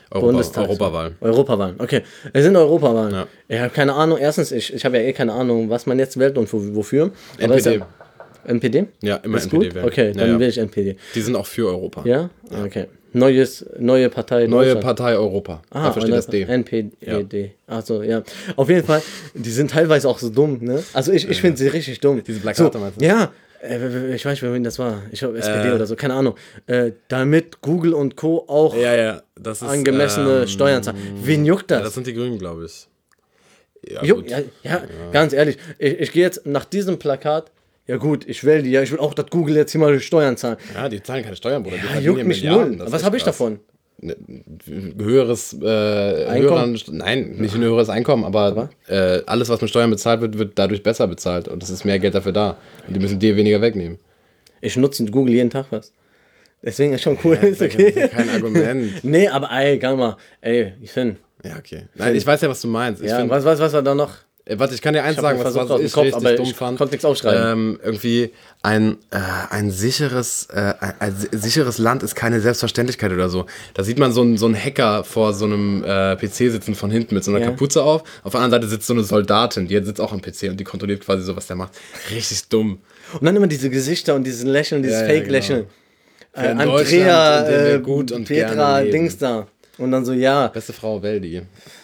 Speaker 2: Europa,
Speaker 1: Bundestags-
Speaker 2: Europawahl.
Speaker 1: Europawahlen, okay. Es sind Europawahlen.
Speaker 2: Ja.
Speaker 1: Ich habe keine Ahnung. Erstens, ich, ich habe ja eh keine Ahnung, was man jetzt wählt und wo- wofür.
Speaker 2: N
Speaker 1: Aber
Speaker 2: P
Speaker 1: ist
Speaker 2: D.
Speaker 1: ja, N P D?
Speaker 2: Ja, immer
Speaker 1: Ist
Speaker 2: N P D
Speaker 1: gut?
Speaker 2: wählen.
Speaker 1: Okay,
Speaker 2: Ja,
Speaker 1: dann
Speaker 2: ja.
Speaker 1: will ich N P D.
Speaker 2: Die sind auch für Europa.
Speaker 1: Ja? Okay. Neues, neue Partei.
Speaker 2: Neue
Speaker 1: Deutschland.
Speaker 2: Partei Europa.
Speaker 1: Ah,
Speaker 2: Dafür steht das D.
Speaker 1: N P D. Achso, ja. Auf jeden Fall, die sind teilweise auch so dumm, ne? Also ich, ich finde sie richtig dumm.
Speaker 2: Diese Plakate
Speaker 1: so,
Speaker 2: meinst du?
Speaker 1: Ja, äh, ich weiß nicht, wen das war. Ich glaube S P D
Speaker 2: Äh.
Speaker 1: oder so, keine Ahnung. Äh, damit Google und Co. auch
Speaker 2: Ja, ja, das ist
Speaker 1: angemessene
Speaker 2: ähm,
Speaker 1: Steuern zahlen. Wen juckt das?
Speaker 2: Ja, das sind die Grünen, glaube ich. Ja,
Speaker 1: Juck,
Speaker 2: gut.
Speaker 1: ja, ja, ganz ehrlich, ich, ich gehe jetzt nach diesem Plakat, ja gut, ich will die, ja, ich will auch, dass Google jetzt hier mal Steuern zahlen.
Speaker 2: Ja, die zahlen keine Steuern, Bruder. Die
Speaker 1: Ja,
Speaker 2: verdienen
Speaker 1: juckt
Speaker 2: ja
Speaker 1: mich
Speaker 2: Milliarden.
Speaker 1: null.
Speaker 2: Das ist
Speaker 1: Was
Speaker 2: echt
Speaker 1: habe ich
Speaker 2: krass.
Speaker 1: davon?
Speaker 2: Ne, höheres äh, höheren, nein, nicht ein höheres Einkommen, aber,
Speaker 1: Aber?
Speaker 2: Äh, alles, was mit Steuern bezahlt wird, wird dadurch besser bezahlt und es ist mehr Geld dafür da. Und die müssen dir weniger wegnehmen.
Speaker 1: Ich nutze Google jeden Tag was. Deswegen ist schon cool.
Speaker 2: Ja,
Speaker 1: ist
Speaker 2: das
Speaker 1: okay.
Speaker 2: ist kein Argument.
Speaker 1: Nee, aber ey, gang mal. Ey, ich finde.
Speaker 2: Ja, okay. Nein, ich weiß ja, was du meinst. Ich
Speaker 1: Ja,
Speaker 2: find,
Speaker 1: was, was, was war da noch?
Speaker 2: Äh, Warte, ich kann dir eins
Speaker 1: Ich hab
Speaker 2: sagen,
Speaker 1: mir
Speaker 2: was,
Speaker 1: versucht
Speaker 2: was
Speaker 1: aus dem
Speaker 2: ich
Speaker 1: Kopf,
Speaker 2: richtig
Speaker 1: aber
Speaker 2: dumm
Speaker 1: ich
Speaker 2: fand.
Speaker 1: konnte nichts aufschreiben.
Speaker 2: Ähm, irgendwie ein, äh, ein sicheres äh, ein, ein sicheres Land ist keine Selbstverständlichkeit oder so. Da sieht man so einen, so einen Hacker vor so einem äh, P C sitzen von hinten mit so einer
Speaker 1: Ja.
Speaker 2: Kapuze auf. Auf der anderen Seite sitzt so eine Soldatin, die sitzt auch am P C und die kontrolliert quasi so, was der macht. Richtig dumm.
Speaker 1: Und dann immer diese Gesichter und dieses Lächeln, dieses
Speaker 2: Ja, ja,
Speaker 1: Fake-Lächeln.
Speaker 2: Für
Speaker 1: Äh,
Speaker 2: in
Speaker 1: Andrea,
Speaker 2: Deutschland, in dem wir
Speaker 1: äh,
Speaker 2: gut und
Speaker 1: Petra,
Speaker 2: gerne leben.
Speaker 1: Dings da. Und dann so, ja,
Speaker 2: Beste Frau Weldi.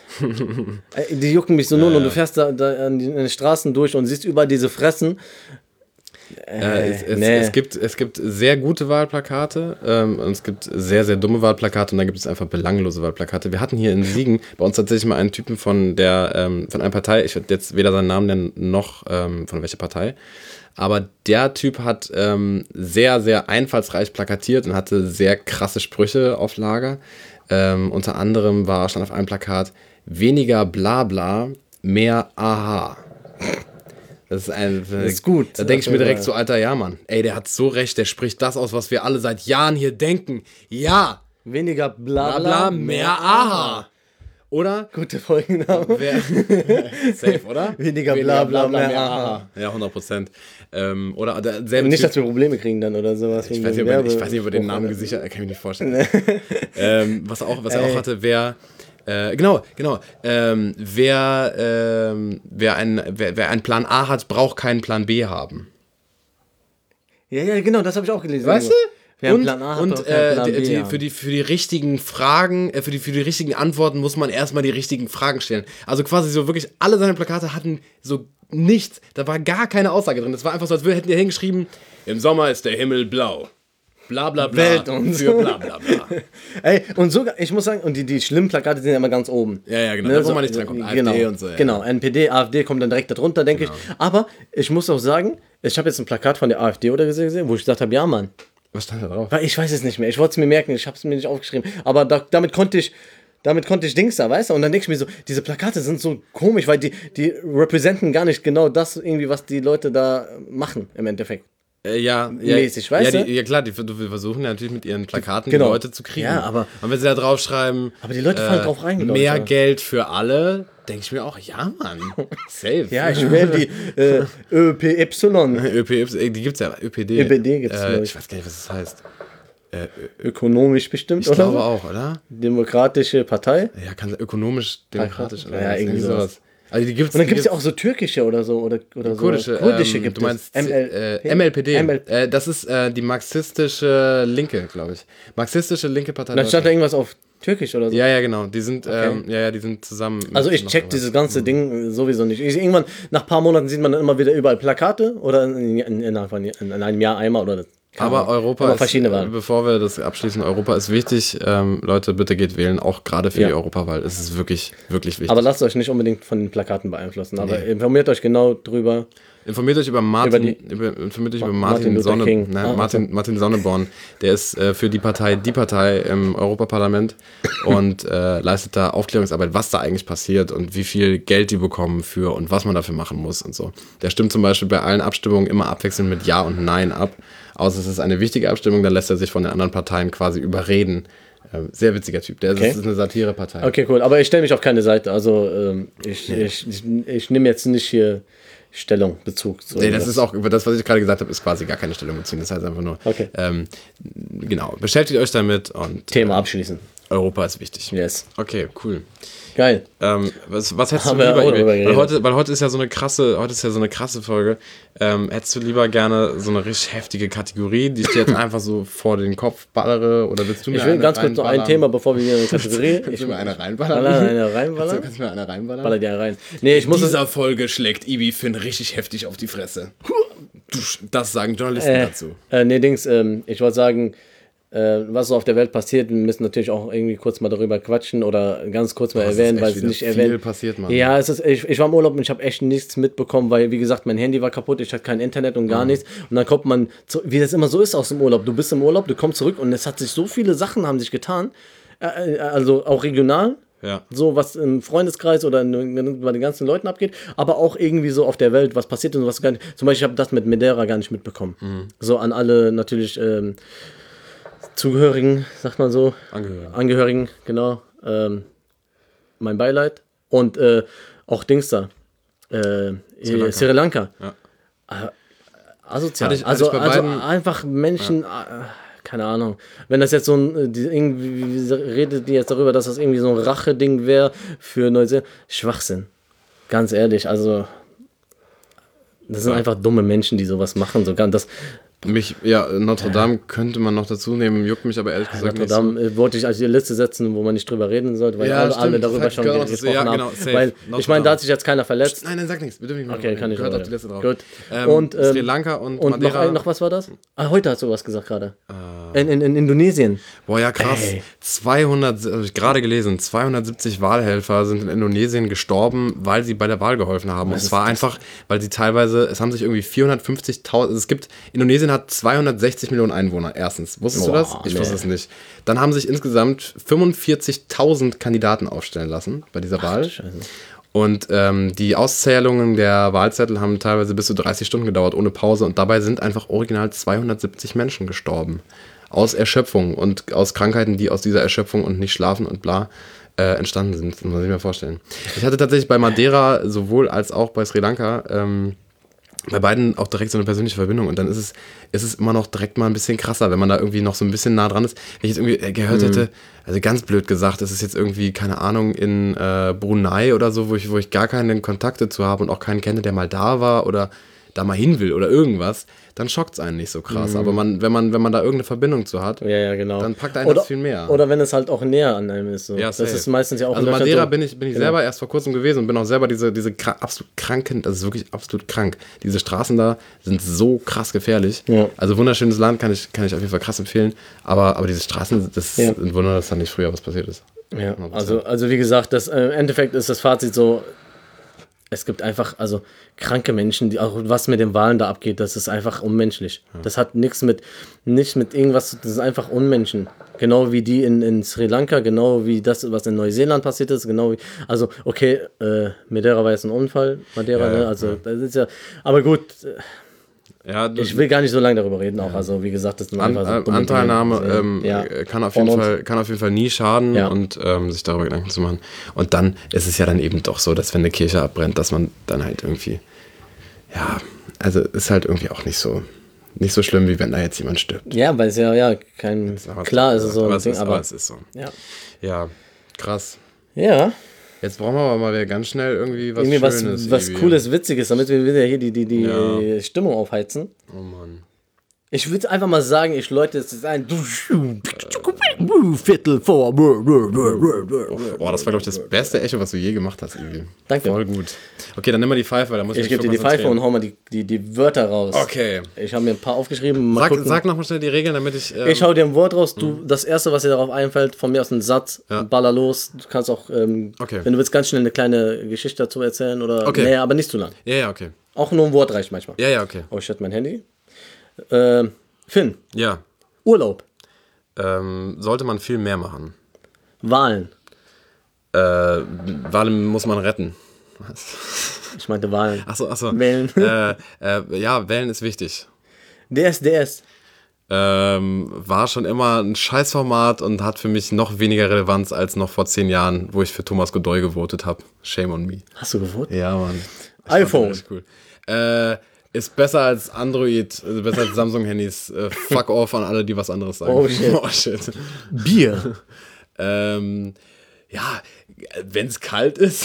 Speaker 1: äh, die jucken mich so null und du fährst da, da an den Straßen durch und siehst überall diese Fressen.
Speaker 2: Äh, es, es,
Speaker 1: nee.
Speaker 2: es, gibt, es gibt sehr gute Wahlplakate ähm, und es gibt sehr, sehr dumme Wahlplakate und dann gibt es einfach belanglose Wahlplakate. Wir hatten hier in Siegen bei uns tatsächlich mal einen Typen von der ähm, von einer Partei, ich werde jetzt weder seinen Namen nennen, noch ähm, von welcher Partei, aber der Typ hat ähm, sehr, sehr einfallsreich plakatiert und hatte sehr krasse Sprüche auf Lager. Ähm, unter anderem war stand auf einem Plakat weniger Blabla, mehr Aha. Das ist, ein,
Speaker 1: Das ist gut.
Speaker 2: Da denke ich mir
Speaker 1: Also,
Speaker 2: direkt
Speaker 1: ja.
Speaker 2: so, Alter, ja, Mann. Ey, der hat so recht, der spricht das aus, was wir alle seit Jahren hier denken. Ja,
Speaker 1: Weniger bla
Speaker 2: bla
Speaker 1: bla,
Speaker 2: bla, mehr Aha. Oder?
Speaker 1: Gute Folgenname.
Speaker 2: Wer, safe, oder?
Speaker 1: Weniger bla bla, mehr Aha.
Speaker 2: Ja, hundert Prozent. Ähm, oder derselbe
Speaker 1: Nicht,
Speaker 2: Typ,
Speaker 1: dass wir Probleme kriegen dann oder sowas.
Speaker 2: ich, weiß nicht, ob er, ich weiß nicht, ob er den Namen gesichert hat, kann ich mir nicht vorstellen. ähm, was auch, was er auch hatte, wer... Äh, genau, genau. Ähm, wer, ähm, wer, ein, wer, wer einen Plan A hat, braucht keinen Plan B haben.
Speaker 1: Ja, ja, genau, das habe ich auch gelesen.
Speaker 2: Weißt du?
Speaker 1: Wer einen
Speaker 2: und
Speaker 1: Plan A hat,
Speaker 2: und
Speaker 1: braucht keinen
Speaker 2: äh,
Speaker 1: Plan
Speaker 2: die,
Speaker 1: B
Speaker 2: die,
Speaker 1: haben.
Speaker 2: für, die, für die richtigen Fragen, äh, für, die, für die richtigen Antworten muss man erstmal die richtigen Fragen stellen. Also quasi so wirklich, alle seine Plakate hatten so nichts. Da war gar keine Aussage drin. Das war einfach so, als hätten die hingeschrieben, im Sommer ist der Himmel blau. Bla bla bla.
Speaker 1: Wählt uns.
Speaker 2: Für bla bla bla.
Speaker 1: Ey, und sogar, ich muss sagen, und die, die schlimmen Plakate sind ja immer ganz oben.
Speaker 2: Ja, ja, genau, da, wo man nicht drankommt.
Speaker 1: Genau,
Speaker 2: AfD und so, ja.
Speaker 1: genau, N P D, AfD kommt dann direkt darunter, denke
Speaker 2: Genau.
Speaker 1: ich. Aber ich muss auch sagen, ich habe jetzt ein Plakat von der AfD oder gesehen, wo ich gesagt habe, ja, Mann.
Speaker 2: Was stand da drauf?
Speaker 1: Weil ich weiß es nicht mehr. Ich wollte es mir merken, ich habe es mir nicht aufgeschrieben. Aber da, damit konnte ich, damit konnte ich Dings da, weißt du? Und dann denke ich mir so, diese Plakate sind so komisch, weil die, die representen gar nicht genau das irgendwie, was die Leute da machen im Endeffekt.
Speaker 2: Äh, ja, ja,
Speaker 1: mäßig, weißt
Speaker 2: ja,
Speaker 1: du?
Speaker 2: die, ja klar, die, die versuchen ja natürlich mit ihren Plakaten
Speaker 1: Genau.
Speaker 2: die Leute zu kriegen.
Speaker 1: Ja, aber-
Speaker 2: Und wenn sie da draufschreiben,
Speaker 1: Aber die Leute fallen drauf rein, glaub ich,
Speaker 2: mehr
Speaker 1: ja.
Speaker 2: Geld für alle, denke ich mir auch, ja, Mann, safe.
Speaker 1: Ja, ich wähle die äh, Ö P Y,
Speaker 2: ÖPY, äh, die gibt's ja, ÖPD.
Speaker 1: ÖPD gibt's,
Speaker 2: äh,
Speaker 1: glaub
Speaker 2: ich
Speaker 1: ich.
Speaker 2: weiß gar nicht, was das heißt.
Speaker 1: ökonomisch bestimmt,
Speaker 2: Ich
Speaker 1: oder?
Speaker 2: glaube
Speaker 1: so?
Speaker 2: auch, oder?
Speaker 1: Demokratische Partei.
Speaker 2: Ja, kann sein, ökonomisch, demokratisch. Oder
Speaker 1: Ja,
Speaker 2: was,
Speaker 1: irgendwie sowas.
Speaker 2: Also die gibt's,
Speaker 1: Und dann
Speaker 2: die
Speaker 1: gibt es ja auch so türkische oder so. Oder, oder
Speaker 2: kurdische,
Speaker 1: so. Kurdische
Speaker 2: ähm,
Speaker 1: gibt
Speaker 2: du meinst
Speaker 1: es.
Speaker 2: äh, M L P D.
Speaker 1: M L P D.
Speaker 2: Äh, das ist äh, die marxistische Linke, glaube ich. Marxistische linke Partei.
Speaker 1: Und dann stand da
Speaker 2: Deutschlands.
Speaker 1: irgendwas auf Türkisch oder so.
Speaker 2: Ja, ja, genau. Die sind, ähm, ja, ja, die sind zusammen. mit
Speaker 1: Also ich
Speaker 2: noch
Speaker 1: check
Speaker 2: was.
Speaker 1: dieses ganze Ding sowieso nicht. Ich, irgendwann, nach ein paar Monaten sieht man dann immer wieder überall Plakate oder in, in, in, in einem Jahr einmal oder das. keine
Speaker 2: Aber
Speaker 1: Ahnung.
Speaker 2: Europa
Speaker 1: Immer
Speaker 2: ist,
Speaker 1: verschiedene
Speaker 2: äh,
Speaker 1: Wahlen.
Speaker 2: bevor wir das abschließen, Europa ist wichtig. Ähm, Leute, bitte geht wählen, auch gerade für
Speaker 1: Ja.
Speaker 2: die Europawahl. Es ist wirklich, wirklich wichtig.
Speaker 1: Aber lasst euch nicht unbedingt von den Plakaten beeinflussen. Aber informiert euch genau drüber.
Speaker 2: Informiert euch über Martin,
Speaker 1: Über die-
Speaker 2: über informiert euch über
Speaker 1: Martin
Speaker 2: Martin,
Speaker 1: Luther
Speaker 2: Sonne,
Speaker 1: King.
Speaker 2: nein,
Speaker 1: Ah,
Speaker 2: Martin, Martin Sonneborn. Der ist äh, für die Partei, die Partei im Europaparlament und äh, leistet da Aufklärungsarbeit, was da eigentlich passiert und wie viel Geld die bekommen für und was man dafür machen muss und so. Der stimmt zum Beispiel bei allen Abstimmungen immer abwechselnd mit Ja und Nein ab. Außer es ist eine wichtige Abstimmung, dann lässt er sich von den anderen Parteien quasi überreden. Äh, sehr witziger Typ. Der
Speaker 1: Okay.
Speaker 2: das ist eine Satirepartei.
Speaker 1: Okay, cool. Aber ich stelle mich auf keine Seite. Also ähm, ich, ich, ich, ich nehme jetzt nicht hier Stellung, Bezug zu.
Speaker 2: Nee, das
Speaker 1: irgendwas.
Speaker 2: ist auch, über das, was ich gerade gesagt habe, ist quasi gar keine Stellung beziehen. Das heißt einfach nur,
Speaker 1: Okay.
Speaker 2: ähm, genau, beschäftigt euch damit und
Speaker 1: Thema abschließen.
Speaker 2: Europa ist wichtig.
Speaker 1: Yes.
Speaker 2: Okay, cool.
Speaker 1: Geil.
Speaker 2: Ähm, was, was hättest
Speaker 1: Haben
Speaker 2: du
Speaker 1: wir
Speaker 2: lieber,
Speaker 1: auch drüber
Speaker 2: weil heute, weil heute ist ja so eine krasse, heute ist ja so eine krasse Folge. Ähm, hättest du lieber gerne so eine richtig heftige Kategorie, die ich dir jetzt einfach so vor den Kopf ballere, oder willst du mir
Speaker 1: Ich will
Speaker 2: eine
Speaker 1: ganz kurz noch ein Thema, bevor wir hier in die Kategorie.
Speaker 2: Kannst
Speaker 1: ich
Speaker 2: du mir eine reinballern?
Speaker 1: Baller, eine reinballern?
Speaker 2: Kannst du mir eine reinballern?
Speaker 1: Baller die eine rein. Nee, ich
Speaker 2: In
Speaker 1: muss
Speaker 2: dieser Folge schlägt Ibi Finn richtig heftig auf die Fresse. Das sagen Journalisten
Speaker 1: äh,
Speaker 2: dazu.
Speaker 1: Äh, nee, Dings, ähm, ich wollte sagen, äh, was so auf der Welt passiert, wir müssen natürlich auch irgendwie kurz mal darüber quatschen oder ganz kurz mal
Speaker 2: Das ist
Speaker 1: erwähnen,
Speaker 2: echt
Speaker 1: weil es
Speaker 2: wieder
Speaker 1: nicht
Speaker 2: viel
Speaker 1: erwähnt.
Speaker 2: passiert, Mann.
Speaker 1: Ja, es ist, ich, ich war im Urlaub und ich habe echt nichts mitbekommen, weil, wie gesagt, mein Handy war kaputt, ich hatte kein Internet und gar
Speaker 2: Mhm.
Speaker 1: nichts. Und dann kommt man, zu, wie das immer so ist aus dem Urlaub, du bist im Urlaub, du kommst zurück und es hat sich so viele Sachen haben sich getan, äh, also auch regional.
Speaker 2: Ja.
Speaker 1: So, was im Freundeskreis oder in, bei den ganzen Leuten abgeht, aber auch irgendwie so auf der Welt, was passiert und was gar nicht. Zum Beispiel, ich habe das mit Madeira gar nicht mitbekommen.
Speaker 2: Mhm.
Speaker 1: So an alle natürlich ähm, Zugehörigen, sagt man so.
Speaker 2: Angehörigen.
Speaker 1: Angehörigen, genau. Ähm, mein Beileid. Und äh, auch Dings da. Äh,
Speaker 2: Sri Lanka.
Speaker 1: Sri Lanka.
Speaker 2: Ja.
Speaker 1: Äh, asozial.
Speaker 2: Hatte ich- hatte
Speaker 1: also,
Speaker 2: ich bei
Speaker 1: also
Speaker 2: beiden-
Speaker 1: einfach Menschen. Äh, keine Ahnung. Wenn das jetzt so ein, die, irgendwie redet die jetzt darüber, dass das irgendwie so ein Rache-Ding wäre für Neuseeland. Schwachsinn. Ganz ehrlich, also das sind
Speaker 2: Ja.
Speaker 1: einfach dumme Menschen, die sowas machen. So, das,
Speaker 2: Mich, ja, Notre Dame könnte man noch dazu nehmen, juckt mich aber ehrlich gesagt
Speaker 1: Notre
Speaker 2: nicht so.
Speaker 1: Dame äh, wollte ich als die Liste setzen, wo man nicht drüber reden sollte, weil
Speaker 2: Ja,
Speaker 1: alle,
Speaker 2: stimmt.
Speaker 1: alle darüber
Speaker 2: Das
Speaker 1: schon
Speaker 2: gehört auch
Speaker 1: gesprochen
Speaker 2: dazu. Ja,
Speaker 1: haben.
Speaker 2: genau, safe.
Speaker 1: Weil,
Speaker 2: Notre
Speaker 1: ich meine, da
Speaker 2: Dame.
Speaker 1: hat sich jetzt keiner verletzt.
Speaker 2: Nein, nein, sag nichts. Bitte nicht mehr.
Speaker 1: Okay, kann ich
Speaker 2: Gehört
Speaker 1: nicht
Speaker 2: auf die Liste drauf.
Speaker 1: Gut.
Speaker 2: Ähm,
Speaker 1: Und, ähm,
Speaker 2: Sri Lanka und,
Speaker 1: Und noch,
Speaker 2: Madeira.
Speaker 1: ein, noch was war das? Ah, heute hast du was gesagt gerade. In, in, in Indonesien.
Speaker 2: Boah, ja krass.
Speaker 1: Ey.
Speaker 2: zweihundert, habe ich gerade gelesen, zweihundertsiebzig Wahlhelfer sind in Indonesien gestorben, weil sie bei der Wahl geholfen haben. Und es war einfach, weil sie teilweise, es haben sich irgendwie vierhundertfünfzigtausend, also es gibt, Indonesien hat zweihundertsechzig Millionen Einwohner, erstens. Wusstest du
Speaker 1: Boah,
Speaker 2: das? Ich
Speaker 1: nee.
Speaker 2: wusste es nicht. Dann haben sich insgesamt fünfundvierzigtausend Kandidaten aufstellen lassen bei dieser Wahl.
Speaker 1: Scheiße.
Speaker 2: Und ähm, die Auszählungen der Wahlzettel haben teilweise bis zu dreißig Stunden gedauert, ohne Pause. Und dabei sind einfach original zweihundertsiebzig Menschen gestorben. Aus Erschöpfung und aus Krankheiten, die aus dieser Erschöpfung und nicht schlafen und bla äh, entstanden sind. Das muss ich mir vorstellen. Ich hatte tatsächlich bei Madeira sowohl als auch bei Sri Lanka ähm, bei beiden auch direkt so eine persönliche Verbindung. Und dann ist es, ist es immer noch direkt mal ein bisschen krasser, wenn man da irgendwie noch so ein bisschen nah dran ist. Wenn ich jetzt irgendwie gehört
Speaker 1: Mhm.
Speaker 2: hätte, also ganz blöd gesagt, es ist jetzt irgendwie, keine Ahnung, in äh, Brunei oder so, wo ich, wo ich gar keine Kontakte zu habe und auch keinen kenne, der mal da war oder da mal hin will oder irgendwas, dann schockt es einen nicht so krass.
Speaker 1: Mhm.
Speaker 2: Aber man, wenn man, wenn man da irgendeine Verbindung zu hat,
Speaker 1: Ja, ja, genau.
Speaker 2: dann packt einen
Speaker 1: oder,
Speaker 2: das viel mehr.
Speaker 1: Oder wenn es halt auch näher an einem ist. So.
Speaker 2: Ja,
Speaker 1: das
Speaker 2: safe.
Speaker 1: ist meistens ja auch
Speaker 2: Also
Speaker 1: in Deutschland
Speaker 2: Madeira
Speaker 1: so.
Speaker 2: bin ich, bin ich
Speaker 1: Genau.
Speaker 2: selber erst vor kurzem gewesen und bin auch selber diese, diese kra- absolut kranken, das ist wirklich absolut krank. Diese Straßen da sind so krass gefährlich.
Speaker 1: Ja.
Speaker 2: Also wunderschönes Land, kann ich, kann ich auf jeden Fall krass empfehlen. Aber, aber diese Straßen, das
Speaker 1: Ja.
Speaker 2: ist ein Wunder, dass da nicht früher was passiert ist.
Speaker 1: Ja, also, also wie gesagt, das, äh, im Endeffekt ist das Fazit so, es gibt einfach, also kranke Menschen, die auch was mit den Wahlen da abgeht, das ist einfach unmenschlich. Das hat nichts mit, nicht mit irgendwas, das ist einfach Unmenschen. Genau wie die in, in Sri Lanka, genau wie das, was in Neuseeland passiert ist, genau wie, also okay, äh, Madeira war jetzt ein Unfall, Madeira,
Speaker 2: Ja,
Speaker 1: ne,
Speaker 2: ja,
Speaker 1: also
Speaker 2: ja.
Speaker 1: das ist ja, aber gut,
Speaker 2: Ja, du,
Speaker 1: ich will gar nicht so lange darüber reden auch, also wie gesagt, das sind
Speaker 2: An,
Speaker 1: einfach so
Speaker 2: äh,
Speaker 1: dumme
Speaker 2: Anteilnahme
Speaker 1: Dinge.
Speaker 2: ähm,
Speaker 1: Ja.
Speaker 2: äh, kann, auf
Speaker 1: Von
Speaker 2: jeden
Speaker 1: uns.
Speaker 2: Fall, kann auf jeden Fall nie schaden
Speaker 1: Ja.
Speaker 2: und ähm, sich darüber Gedanken zu machen. Und dann ist es ja dann eben doch so, dass wenn eine Kirche abbrennt, dass man dann halt irgendwie, ja, also ist halt irgendwie auch nicht so, nicht so schlimm, wie wenn da jetzt jemand stirbt.
Speaker 1: Ja, weil es ja, ja, kein,
Speaker 2: Aber
Speaker 1: klar ist es so
Speaker 2: aber
Speaker 1: ein
Speaker 2: es
Speaker 1: Ding,
Speaker 2: ist,
Speaker 1: aber,
Speaker 2: aber es ist so.
Speaker 1: ja.
Speaker 2: Ja, krass.
Speaker 1: Ja.
Speaker 2: Jetzt brauchen wir aber mal wieder ganz schnell irgendwie was
Speaker 1: Irgendwie was,
Speaker 2: Schönes.
Speaker 1: was
Speaker 2: Ibi.
Speaker 1: Cooles, Witziges, damit wir wieder hier die, die, die
Speaker 2: Ja.
Speaker 1: äh, Stimmung aufheizen.
Speaker 2: Oh Mann.
Speaker 1: Ich würde einfach mal sagen, ich läute jetzt ein Viertel vor.
Speaker 2: Boah, das war, glaube ich, das beste Echo, was du je gemacht hast, Ivi.
Speaker 1: Danke.
Speaker 2: Voll gut. Okay, dann nimm mal die Pfeife, da muss ich
Speaker 1: Ich
Speaker 2: mich
Speaker 1: gebe dir die
Speaker 2: schon
Speaker 1: Pfeife
Speaker 2: konzentrieren.
Speaker 1: und hau mal die, die, die Wörter raus.
Speaker 2: Okay.
Speaker 1: Ich habe mir ein paar aufgeschrieben. Mal
Speaker 2: Sag,
Speaker 1: gucken.
Speaker 2: sag nochmal schnell die Regeln, damit ich... Ähm,
Speaker 1: Ich hau dir ein Wort raus, du, das erste, was dir darauf einfällt, von mir aus ein Satz,
Speaker 2: Ja.
Speaker 1: baller los. Du kannst auch, ähm,
Speaker 2: Okay.
Speaker 1: wenn du willst, ganz schnell eine kleine Geschichte dazu erzählen oder,
Speaker 2: Okay.
Speaker 1: nee, aber nicht zu lang.
Speaker 2: ja, ja, okay.
Speaker 1: Auch nur ein Wort reicht manchmal.
Speaker 2: Ja, ja, okay.
Speaker 1: Oh shit, mein Handy. Ähm, Finn,
Speaker 2: Ja.
Speaker 1: Urlaub,
Speaker 2: Ähm, sollte man viel mehr machen.
Speaker 1: Wahlen.
Speaker 2: Äh, Wahlen muss man retten.
Speaker 1: Ich meinte Wahlen.
Speaker 2: Achso, achso.
Speaker 1: Wählen.
Speaker 2: Äh, äh, ja, wählen ist wichtig.
Speaker 1: D S D S.
Speaker 2: Ähm, war schon immer ein Scheißformat und hat für mich noch weniger Relevanz als noch vor zehn Jahren, wo ich für Thomas Godoy gewotet habe. Shame on me.
Speaker 1: Hast du gewotet?
Speaker 2: Ja, Mann. Ich
Speaker 1: iPhone.
Speaker 2: fand das richtig Cool. Äh, ist besser als Android, also besser als Samsung-Handys. Äh, fuck off an alle, die was anderes sagen.
Speaker 1: Oh, shit.
Speaker 2: Oh, shit.
Speaker 1: Bier.
Speaker 2: Ähm, ja, wenn es kalt ist.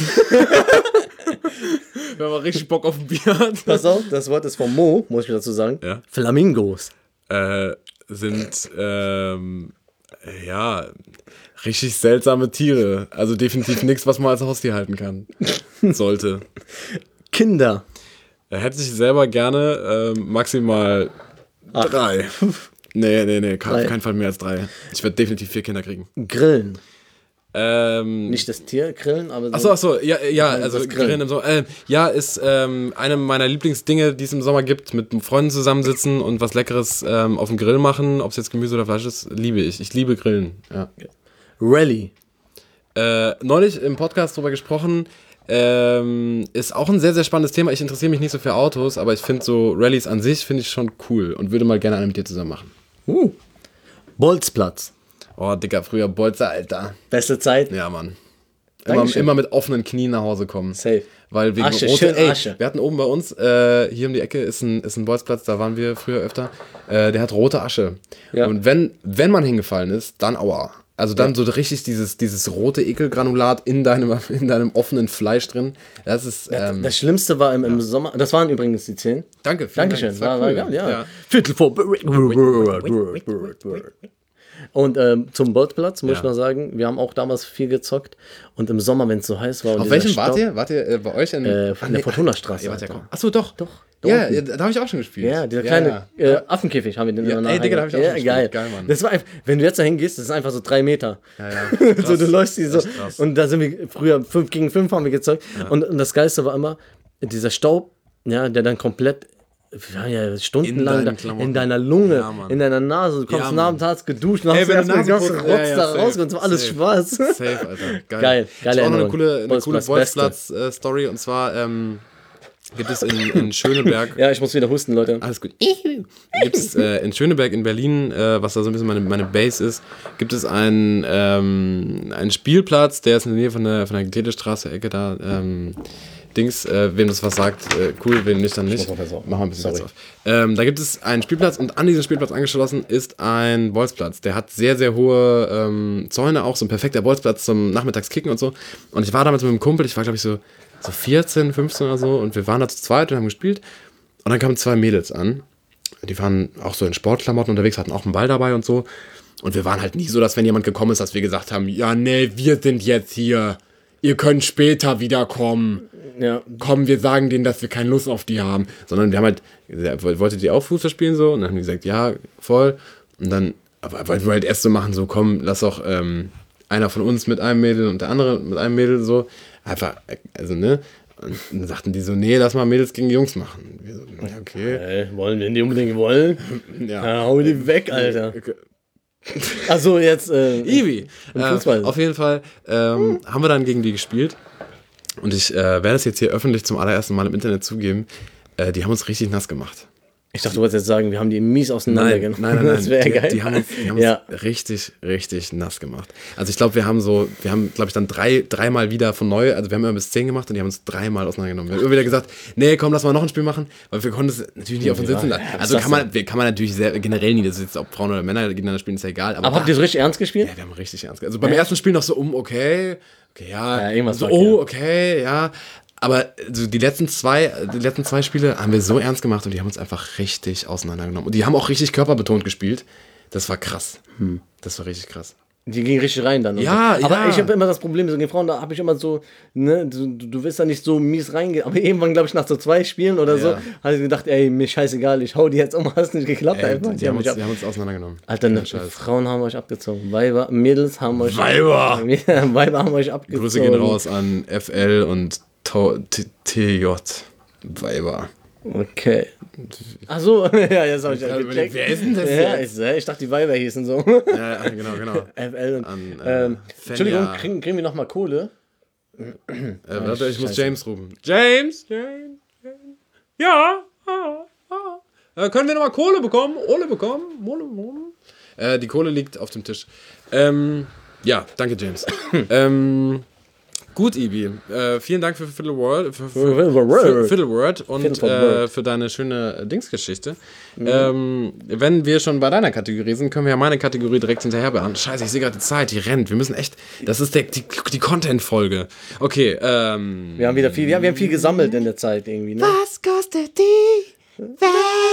Speaker 2: Wenn man richtig Bock auf ein Bier hat.
Speaker 1: Pass auf, das Wort ist von Mo, muss ich dazu sagen.
Speaker 2: Ja.
Speaker 1: Flamingos.
Speaker 2: Äh, sind, ähm, ja, richtig seltsame Tiere. Also definitiv nichts, was man als Haustier halten kann. Sollte.
Speaker 1: Kinder.
Speaker 2: Er hätte sich selber gerne ähm, maximal Ach. drei. Nee, nee, nee, auf keinen Fall mehr als drei. Ich werde definitiv vier Kinder kriegen.
Speaker 1: Grillen.
Speaker 2: Ähm,
Speaker 1: Nicht das Tier grillen, aber so.
Speaker 2: Achso, achso, ja, ja, also Grillen. Grillen im Sommer. Äh, ja, ist ähm, eine meiner Lieblingsdinge, die es im Sommer gibt, mit Freunden zusammensitzen und was Leckeres ähm, auf dem Grill machen, ob es jetzt Gemüse oder Fleisch ist, liebe ich. Ich liebe Grillen, ja.
Speaker 1: Rallye.
Speaker 2: Äh, neulich im Podcast drüber gesprochen, ähm, ist auch ein sehr, sehr spannendes Thema. Ich interessiere mich nicht so für Autos, aber ich finde so Rallyes an sich, finde ich schon cool und würde mal gerne eine mit dir zusammen machen.
Speaker 1: Uh. Bolzplatz.
Speaker 2: Oh, Digga, früher Bolzer, Alter.
Speaker 1: Beste Zeit?
Speaker 2: Ja, Mann. Immer, immer mit offenen Knien nach Hause kommen.
Speaker 1: Safe.
Speaker 2: Weil wegen
Speaker 1: Asche,
Speaker 2: rote,
Speaker 1: schön
Speaker 2: ey,
Speaker 1: Asche.
Speaker 2: wir hatten oben bei uns, äh, hier um die Ecke ist ein, ist ein Bolzplatz, da waren wir früher öfter, äh, der hat rote Asche.
Speaker 1: Ja.
Speaker 2: Und wenn, wenn man hingefallen ist, dann aua. Also dann ja. so richtig dieses, dieses rote Ekelgranulat in deinem, in deinem offenen Fleisch drin. Das ist, ähm,
Speaker 1: das Schlimmste war im, im ja. Sommer, das waren übrigens die zehn.
Speaker 2: Danke,
Speaker 1: vielen Dankeschön.
Speaker 2: Dank. Das war, war cool.
Speaker 1: Geil, ja.
Speaker 2: ja.
Speaker 1: Viertel vor. Und ähm, zum Bolzplatz muss ja. ich noch sagen, wir haben auch damals viel gezockt und im Sommer, wenn es so heiß war. Und
Speaker 2: auf welchem wart ihr? Wart ihr äh, bei euch in
Speaker 1: äh, von der Fortuna-Straße?
Speaker 2: Ja, Achso, doch.
Speaker 1: Doch.
Speaker 2: Ja, ja, da habe ich auch schon gespielt.
Speaker 1: Ja, dieser kleine
Speaker 2: ja,
Speaker 1: ja. Äh, Affenkäfig haben wir den
Speaker 2: ja,
Speaker 1: immer
Speaker 2: ey, Digga, da habe ich auch
Speaker 1: ja,
Speaker 2: schon gespielt.
Speaker 1: Geil.
Speaker 2: Geil, Mann.
Speaker 1: Das war einfach, wenn du jetzt da hingehst, das ist einfach so drei Meter.
Speaker 2: Ja, ja. Krass,
Speaker 1: so, du läufst die so.
Speaker 2: krass.
Speaker 1: Und da sind wir früher fünf gegen fünf haben wir gezockt. Ja. Und, und das Geilste war immer, dieser Staub, ja, der dann komplett wir haben ja stundenlang in, da, in deiner Lunge, ja, in deiner Nase, du kommst ja, nach Tag geduscht und hast erst den ganzen Rotz ja, ja, da raus und so alles
Speaker 2: safe.
Speaker 1: schwarz.
Speaker 2: Safe, Alter. Geil.
Speaker 1: Geil, geile
Speaker 2: ich auch noch eine coole, eine coole Bolzplatz-Story äh, und zwar ähm, gibt es in, in Schöneberg.
Speaker 1: Ja, ich muss wieder husten, Leute.
Speaker 2: Alles gut. Gibt es äh, in Schöneberg in Berlin, äh, was da so ein bisschen meine, meine Base ist, gibt es einen, ähm, einen Spielplatz, der ist in der Nähe von der, von der Gledestraße, Ecke da, ähm, Dings, äh, wem das was sagt, äh, cool, wem nicht, dann nicht. Machen wir ein bisschen auf. Ähm, da gibt es einen Spielplatz und an diesen Spielplatz angeschlossen ist ein Bolzplatz. Der hat sehr, sehr hohe ähm, Zäune, auch so ein perfekter Bolzplatz zum Nachmittagskicken und so. Und ich war damals mit einem Kumpel, ich war glaube ich so, so vierzehn, fünfzehn oder so und wir waren da zu zweit und haben gespielt. Und dann kamen zwei Mädels an. Die waren auch so in Sportklamotten unterwegs, hatten auch einen Ball dabei und so. Und wir waren halt nie so, dass wenn jemand gekommen ist, dass wir gesagt haben, ja, nee, wir sind jetzt hier. Ihr könnt später wiederkommen.
Speaker 1: Ja.
Speaker 2: Komm, wir sagen denen, dass wir keine Lust auf die haben. Sondern wir haben halt gesagt, wolltet ihr auch Fußball spielen so? Und dann haben die gesagt, ja, voll. Und dann aber wollten wir halt erst so machen, so komm, lass doch ähm, einer von uns mit einem Mädel und der andere mit einem Mädel so. Einfach, also ne. Und dann sagten die so, nee, lass mal Mädels gegen Jungs machen. Wir so, okay.
Speaker 1: Äh, wollen wir die unbedingt wollen?
Speaker 2: Ja.
Speaker 1: Ja, hau die weg, Alter. Okay. Achso, jetzt äh,
Speaker 2: Ivi. Äh, auf jeden Fall ähm, haben wir dann gegen die gespielt. Und ich äh, werde es jetzt hier öffentlich zum allerersten Mal im Internet zugeben. Äh, die haben uns richtig nass gemacht.
Speaker 1: Ich dachte, du wolltest jetzt sagen, wir haben die mies auseinandergenommen.
Speaker 2: Nein, nein, nein.
Speaker 1: Das wäre geil.
Speaker 2: Die haben uns, die haben ja. uns richtig, richtig nass gemacht. Also ich glaube, wir haben so, wir haben, glaube ich, dann drei, dreimal wieder von neu, also wir haben immer bis zehn gemacht und die haben uns dreimal auseinandergenommen. Wir haben immer wieder gesagt, nee, komm, lass mal noch ein Spiel machen, weil wir konnten es natürlich nicht auf uns sitzen lassen. Also kann man, kann man natürlich sehr, generell nie, das ist jetzt ob Frauen oder Männer gegeneinander spielen, ist ja egal.
Speaker 1: Aber, aber habt ihr so richtig ernst gespielt?
Speaker 2: Ja, wir haben richtig ernst gespielt. Also beim ja. ersten Spiel noch so um, okay, okay, ja,
Speaker 1: ja irgendwas
Speaker 2: so, oh, okay, ja. Aber so die letzten zwei, die letzten zwei Spiele haben wir so ernst gemacht und die haben uns einfach richtig auseinandergenommen. Und die haben auch richtig körperbetont gespielt. Das war krass. Hm. Das war richtig krass.
Speaker 1: Die gingen richtig rein dann.
Speaker 2: Ja,
Speaker 1: so. Aber
Speaker 2: ja.
Speaker 1: ich habe immer das Problem, so gegen Frauen, da habe ich immer so, ne, du, du willst da nicht so mies reingehen. Aber irgendwann, glaube ich, nach so zwei Spielen oder ja. so, habe ich gedacht, ey, mir scheißegal, ich hau die jetzt um, hast nicht geklappt.
Speaker 2: Ey,
Speaker 1: einfach.
Speaker 2: Die, die, haben uns, die haben uns auseinandergenommen.
Speaker 1: Alter, ne, Frauen haben euch abgezogen. Weiber, Mädels haben euch
Speaker 2: Weiber!
Speaker 1: Ab- Weiber haben euch abgezogen.
Speaker 2: Grüße gehen raus an F L und T J. Weiber.
Speaker 1: Okay. Achso, ja, jetzt habe ich ja gecheckt.
Speaker 2: Wer ist denn das
Speaker 1: ja,
Speaker 2: jetzt?
Speaker 1: Ich, ich dachte, die Weiber hießen so.
Speaker 2: Ja, genau, genau.
Speaker 1: F L und,
Speaker 2: An, äh,
Speaker 1: ähm, Entschuldigung, kriegen, kriegen wir nochmal Kohle?
Speaker 2: Äh, warte, ich muss James rufen. James? James? James? Ja? Ah, ah. Äh, können wir nochmal Kohle bekommen? Kohle bekommen? Kohle bekommen? Äh, die Kohle liegt auf dem Tisch. Ähm, ja, danke, James. ähm... Gut, Ibi. Äh, vielen Dank für Fiddle World, für, für, für Fiddle Word und äh, für deine schöne Dingsgeschichte. Mhm. Ähm, wenn wir schon bei deiner Kategorie sind, können wir ja meine Kategorie direkt hinterher beantworten. Scheiße, ich sehe gerade die Zeit, die rennt. Wir müssen echt, das ist der, die, die Content-Folge. Okay, ähm.
Speaker 1: Wir haben wieder viel, wir haben, wir haben viel gesammelt in der Zeit irgendwie, ne?
Speaker 2: Was kostet die Welt?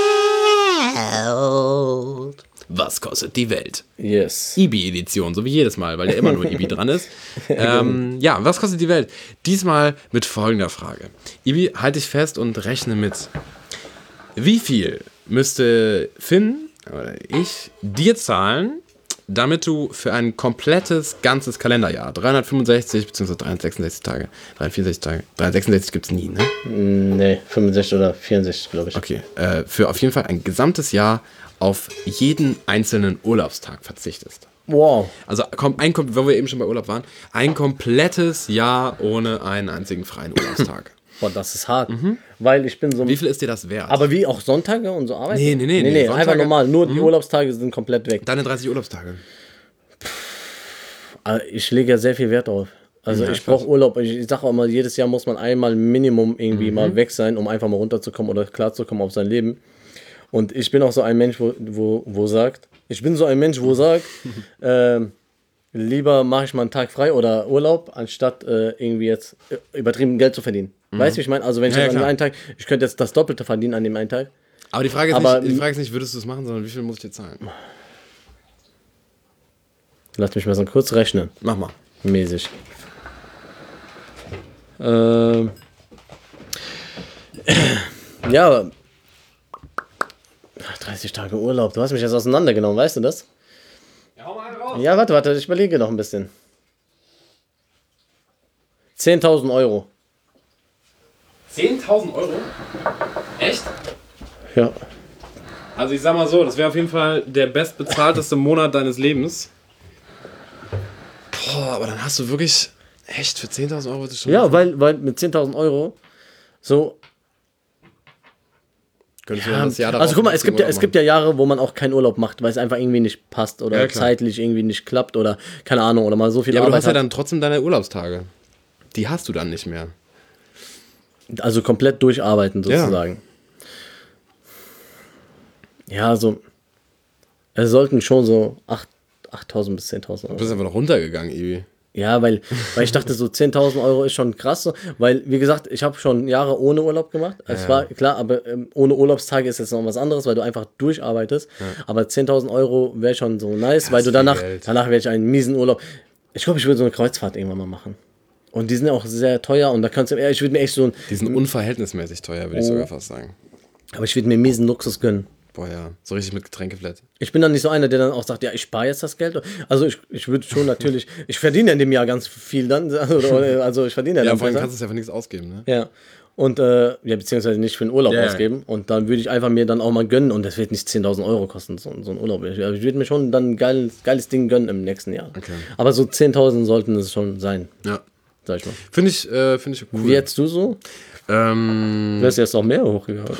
Speaker 2: Was kostet die Welt?
Speaker 1: Yes.
Speaker 2: Ibi-Edition, so wie jedes Mal, weil ja immer nur Ibi dran ist. Ähm, ja, was kostet die Welt? Diesmal mit folgender Frage. Ibi, halt dich fest und rechne mit. Wie viel müsste Finn oder ich dir zahlen, damit du für ein komplettes, ganzes Kalenderjahr, dreihundertfünfundsechzig bzw. dreihundertsechsundsechzig Tage, dreihundertvierundsechzig Tage, dreihundertsechsundsechzig gibt es nie, ne?
Speaker 1: Nee, fünfundsechzig oder vierundsechzig, glaube ich.
Speaker 2: Okay, äh, für auf jeden Fall ein gesamtes Jahr auf jeden einzelnen Urlaubstag verzichtest.
Speaker 1: Wow.
Speaker 2: Also, ein, wenn wir eben schon bei Urlaub waren, ein komplettes Jahr ohne einen einzigen freien Urlaubstag.
Speaker 1: Boah, das ist hart. Mhm. Weil ich bin so.
Speaker 2: Wie viel ist dir das wert?
Speaker 1: Aber wie auch Sonntage und so arbeiten?
Speaker 2: Nee, nee, nee.
Speaker 1: Nee, nee, nee einfach normal. Nur mhm. die Urlaubstage sind komplett weg.
Speaker 2: Deine dreißig Urlaubstage.
Speaker 1: Ich lege ja sehr viel Wert drauf. Also ja, ich brauche Urlaub. Ich, ich sage auch immer, jedes Jahr muss man einmal Minimum irgendwie mhm. mal weg sein, um einfach mal runterzukommen oder klarzukommen auf sein Leben. Und ich bin auch so ein Mensch, wo, wo, wo sagt, ich bin so ein Mensch, wo sagt, äh, lieber mache ich mal einen Tag frei oder Urlaub, anstatt äh, irgendwie jetzt übertrieben Geld zu verdienen. Mhm. Weißt du, wie ich meine? Also wenn ich ja, jetzt an dem einen Tag, ich könnte jetzt das Doppelte verdienen an dem einen Tag.
Speaker 2: Aber die Frage ist,
Speaker 1: aber,
Speaker 2: nicht, die Frage ist nicht, würdest du es machen, sondern wie viel muss ich dir zahlen?
Speaker 1: Lass mich mal so kurz rechnen.
Speaker 2: Mach mal.
Speaker 1: Mäßig. Ähm. Ja. dreißig Tage Urlaub. Du hast mich jetzt auseinandergenommen, weißt du das?
Speaker 2: Ja, hau mal einen raus.
Speaker 1: Ja, warte, warte, ich überlege noch ein bisschen. zehntausend Euro.
Speaker 2: zehntausend Euro? Echt?
Speaker 1: Ja.
Speaker 2: Also ich sag mal so, das wäre auf jeden Fall der bestbezahlteste Monat deines Lebens. Boah, aber dann hast du wirklich, echt, für zehntausend Euro das schon.
Speaker 1: Ja, weil, weil mit zehntausend Euro so.
Speaker 2: Könntest ja, du das Jahr
Speaker 1: also guck mal, es gibt, ja, es gibt ja Jahre, wo man auch keinen Urlaub macht, weil es einfach irgendwie nicht passt oder ja, zeitlich irgendwie nicht klappt oder keine Ahnung oder mal so viel
Speaker 2: ja, aber
Speaker 1: Arbeit
Speaker 2: du hast
Speaker 1: hat.
Speaker 2: ja dann trotzdem deine Urlaubstage. Die hast du dann nicht mehr.
Speaker 1: Also komplett durcharbeiten sozusagen. Ja, ja also es sollten schon so achttausend bis zehntausend Euro.
Speaker 2: Du bist einfach noch runtergegangen, Ibi.
Speaker 1: Ja, weil, weil ich dachte, so zehntausend Euro ist schon krass. So, weil, wie gesagt, ich habe schon Jahre ohne Urlaub gemacht. Es ja, war klar, aber ähm, ohne Urlaubstage ist jetzt noch was anderes, weil du einfach durcharbeitest. Ja. Aber zehntausend Euro wäre schon so nice, ja, weil du danach, danach werde ich einen miesen Urlaub. Ich glaube, ich würde so eine Kreuzfahrt irgendwann mal machen. Und die sind ja auch sehr teuer und da kannst du, ich würde mir echt so ein...
Speaker 2: Die sind unverhältnismäßig teuer, würde oh. ich sogar fast sagen.
Speaker 1: Aber ich würde mir miesen Luxus gönnen.
Speaker 2: Boah, ja, so richtig mit Getränkeflat.
Speaker 1: Ich bin dann nicht so einer, der dann auch sagt, ja, ich spare jetzt das Geld. Also ich, ich würde schon natürlich, ich verdiene in dem Jahr ganz viel dann, also ich verdiene ja,
Speaker 2: ja
Speaker 1: dann.
Speaker 2: Ja, vor allem kannst du es ja für nichts ausgeben, ne?
Speaker 1: Ja, und, äh, ja, beziehungsweise nicht für den Urlaub ja, ausgeben. Und dann würde ich einfach mir dann auch mal gönnen und das wird nicht zehntausend Euro kosten, so, so ein Urlaub. Ich, ich würde mir schon dann ein geiles, geiles Ding gönnen im nächsten Jahr.
Speaker 2: Okay.
Speaker 1: Aber so zehntausend sollten es schon sein.
Speaker 2: Ja.
Speaker 1: Sag ich mal.
Speaker 2: Finde ich, äh, find ich cool.
Speaker 1: Wie jetzt du so?
Speaker 2: Ähm.
Speaker 1: Du hast jetzt noch mehr hochgegangen.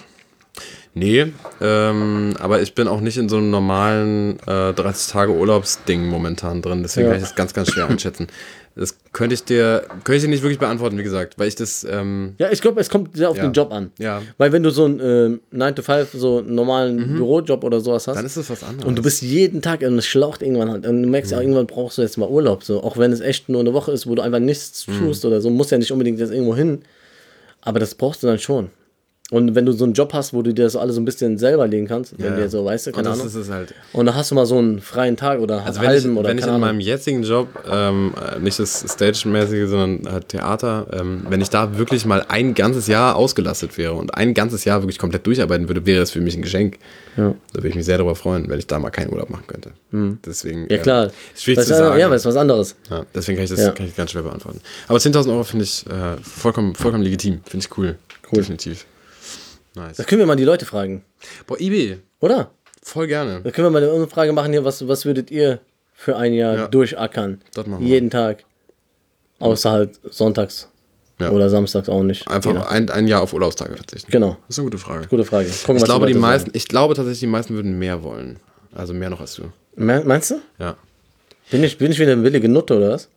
Speaker 2: Nee, ähm, aber ich bin auch nicht in so einem normalen äh, dreißig Tage Urlaubsding momentan drin, deswegen ja. kann ich das ganz, ganz schwer einschätzen. Das könnte ich dir, könnte ich dir nicht wirklich beantworten, wie gesagt, weil ich das... Ähm,
Speaker 1: ja, ich glaube, es kommt sehr auf
Speaker 2: ja.
Speaker 1: den Job an.
Speaker 2: Ja.
Speaker 1: Weil wenn du so einen äh, nine to five, so einen normalen mhm. Bürojob oder sowas hast...
Speaker 2: Dann ist das was anderes.
Speaker 1: Und du bist jeden Tag und es schlaucht irgendwann halt. Und du merkst ja, mhm. irgendwann brauchst du jetzt mal Urlaub. So. Auch wenn es echt nur eine Woche ist, wo du einfach nichts mhm. tust oder so, musst ja nicht unbedingt jetzt irgendwo hin. Aber das brauchst du dann schon. Und wenn du so einen Job hast, wo du dir das alles so ein bisschen selber legen kannst, wenn
Speaker 2: ja.
Speaker 1: du jetzt so, weißt du, keine
Speaker 2: und das
Speaker 1: Ahnung.
Speaker 2: Ist es halt.
Speaker 1: Und dann hast du mal so einen freien Tag oder
Speaker 2: also
Speaker 1: einen halben
Speaker 2: ich,
Speaker 1: oder
Speaker 2: wenn ich in
Speaker 1: Ahnung.
Speaker 2: meinem jetzigen Job, ähm, nicht das Stage-mäßige, sondern halt Theater, ähm, wenn ich da wirklich mal ein ganzes Jahr ausgelastet wäre und ein ganzes Jahr wirklich komplett durcharbeiten würde, wäre das für mich ein Geschenk. Ja. Da würde ich mich sehr darüber freuen, wenn ich da mal keinen Urlaub machen könnte. Mhm. Deswegen.
Speaker 1: Ja, klar.
Speaker 2: Ähm, ist schwierig
Speaker 1: weißt
Speaker 2: zu sagen.
Speaker 1: Ja, aber ist was anderes.
Speaker 2: Ja, deswegen kann ich das ja. kann ich ganz schwer beantworten. Aber zehntausend Euro finde ich äh, vollkommen, vollkommen legitim. Finde ich cool. Cool. Definitiv. Nice.
Speaker 1: Da können wir mal die Leute fragen.
Speaker 2: Boah, Ibi.
Speaker 1: Oder?
Speaker 2: Voll gerne.
Speaker 1: Da können wir mal eine Umfrage machen hier, was, was würdet ihr für ein Jahr ja. durchackern?
Speaker 2: Das machen wir.
Speaker 1: Jeden Tag. Außer halt sonntags. Ja. Oder samstags auch nicht.
Speaker 2: Einfach ein, ein Jahr auf Urlaubstage verzichten.
Speaker 1: Genau.
Speaker 2: Das ist eine gute Frage.
Speaker 1: Gute Frage. Gucken,
Speaker 2: ich, glaube, die meisten, ich glaube tatsächlich, die meisten würden mehr wollen. Also mehr noch als du.
Speaker 1: Me- meinst du?
Speaker 2: Ja.
Speaker 1: Bin ich, bin ich wieder eine billige Nutte oder was?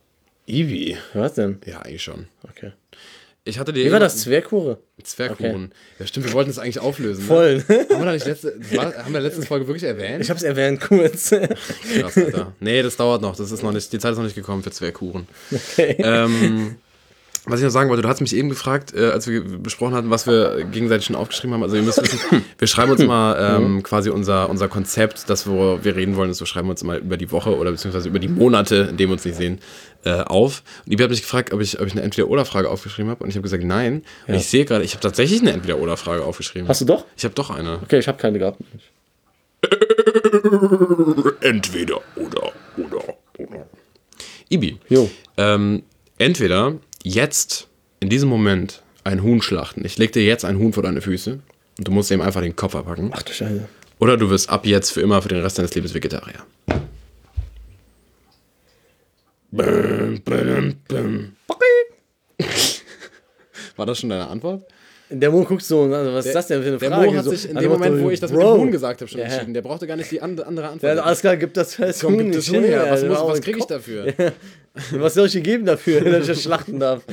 Speaker 2: Ivi.
Speaker 1: Was denn?
Speaker 2: Ja, eigentlich schon.
Speaker 1: Okay.
Speaker 2: Ich hatte dir
Speaker 1: Wie war das? Zwerghure?
Speaker 2: Zwerghuren. Okay. Ja, stimmt, wir wollten es eigentlich auflösen.
Speaker 1: Voll.
Speaker 2: Ne? Haben wir, nicht letzte, war, haben wir letzte Folge wirklich erwähnt?
Speaker 1: Ich hab's erwähnt, kurz.
Speaker 2: Krass, Alter. Nee, das dauert noch. Das ist noch nicht, die Zeit ist noch nicht gekommen für Zwerghuren.
Speaker 1: Okay.
Speaker 2: Ähm, was ich noch sagen wollte, du hast mich eben gefragt, äh, als wir besprochen hatten, was wir gegenseitig schon aufgeschrieben haben. Also ihr müsst wissen, wir schreiben uns mal ähm, quasi unser, unser Konzept, das worüber wir reden wollen, ist, wir schreiben uns mal über die Woche oder beziehungsweise über die Monate, in denen wir uns nicht sehen, äh, auf. Und Ibi hat mich gefragt, ob ich, ob ich eine Entweder-Oder-Frage aufgeschrieben habe. Und ich habe gesagt, nein. Ja. Und ich sehe gerade, ich habe tatsächlich eine Entweder-Oder-Frage aufgeschrieben.
Speaker 1: Hast du doch?
Speaker 2: Ich habe doch eine.
Speaker 1: Okay, ich habe keine gehabt.
Speaker 2: Entweder oder oder oder. Ibi.
Speaker 1: Jo.
Speaker 2: Ähm, entweder jetzt, in diesem Moment, ein Huhn schlachten. Ich leg dir jetzt ein Huhn vor deine Füße und du musst ihm einfach den Kopf abhacken.
Speaker 1: Ach du Scheiße.
Speaker 2: Oder du wirst ab jetzt für immer, für den Rest deines Lebens Vegetarier. Bum, bum, bum. War das schon deine Antwort?
Speaker 1: Der Mo guckt so, also was ist das denn für eine
Speaker 2: der
Speaker 1: Frage?
Speaker 2: Mo hat sich in dem Moment, wo ich das mit dem Huhn gesagt habe, schon entschieden. Der brauchte gar nicht die andere Antwort.
Speaker 1: Ja, alles klar, gibt das als
Speaker 2: Komm,
Speaker 1: Huhn
Speaker 2: gibt das
Speaker 1: nicht
Speaker 2: Huhn her.
Speaker 1: her.
Speaker 2: Was, muss-
Speaker 1: Ja,
Speaker 2: was kriege ich dafür?
Speaker 1: Ja. Was soll ich dir geben dafür, dass ich das schlachten darf?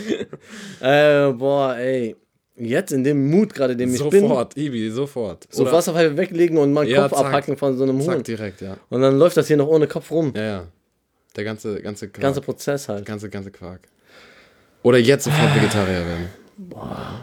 Speaker 1: äh, boah, ey. Jetzt in dem Mut gerade, dem ich bin.
Speaker 2: Sofort, Ibi, sofort.
Speaker 1: So
Speaker 2: Oder-
Speaker 1: Wasserpfeife weglegen und meinen
Speaker 2: Ja,
Speaker 1: Kopf
Speaker 2: zack.
Speaker 1: abhacken von so einem Huhn.
Speaker 2: Zack, direkt, ja.
Speaker 1: Und dann läuft das hier noch ohne Kopf rum.
Speaker 2: Ja, ja. Der ganze, ganze Quark.
Speaker 1: Ganzer Prozess halt.
Speaker 2: ganze, ganze Quark. Oder jetzt sofort Vegetarier werden.
Speaker 1: Boah.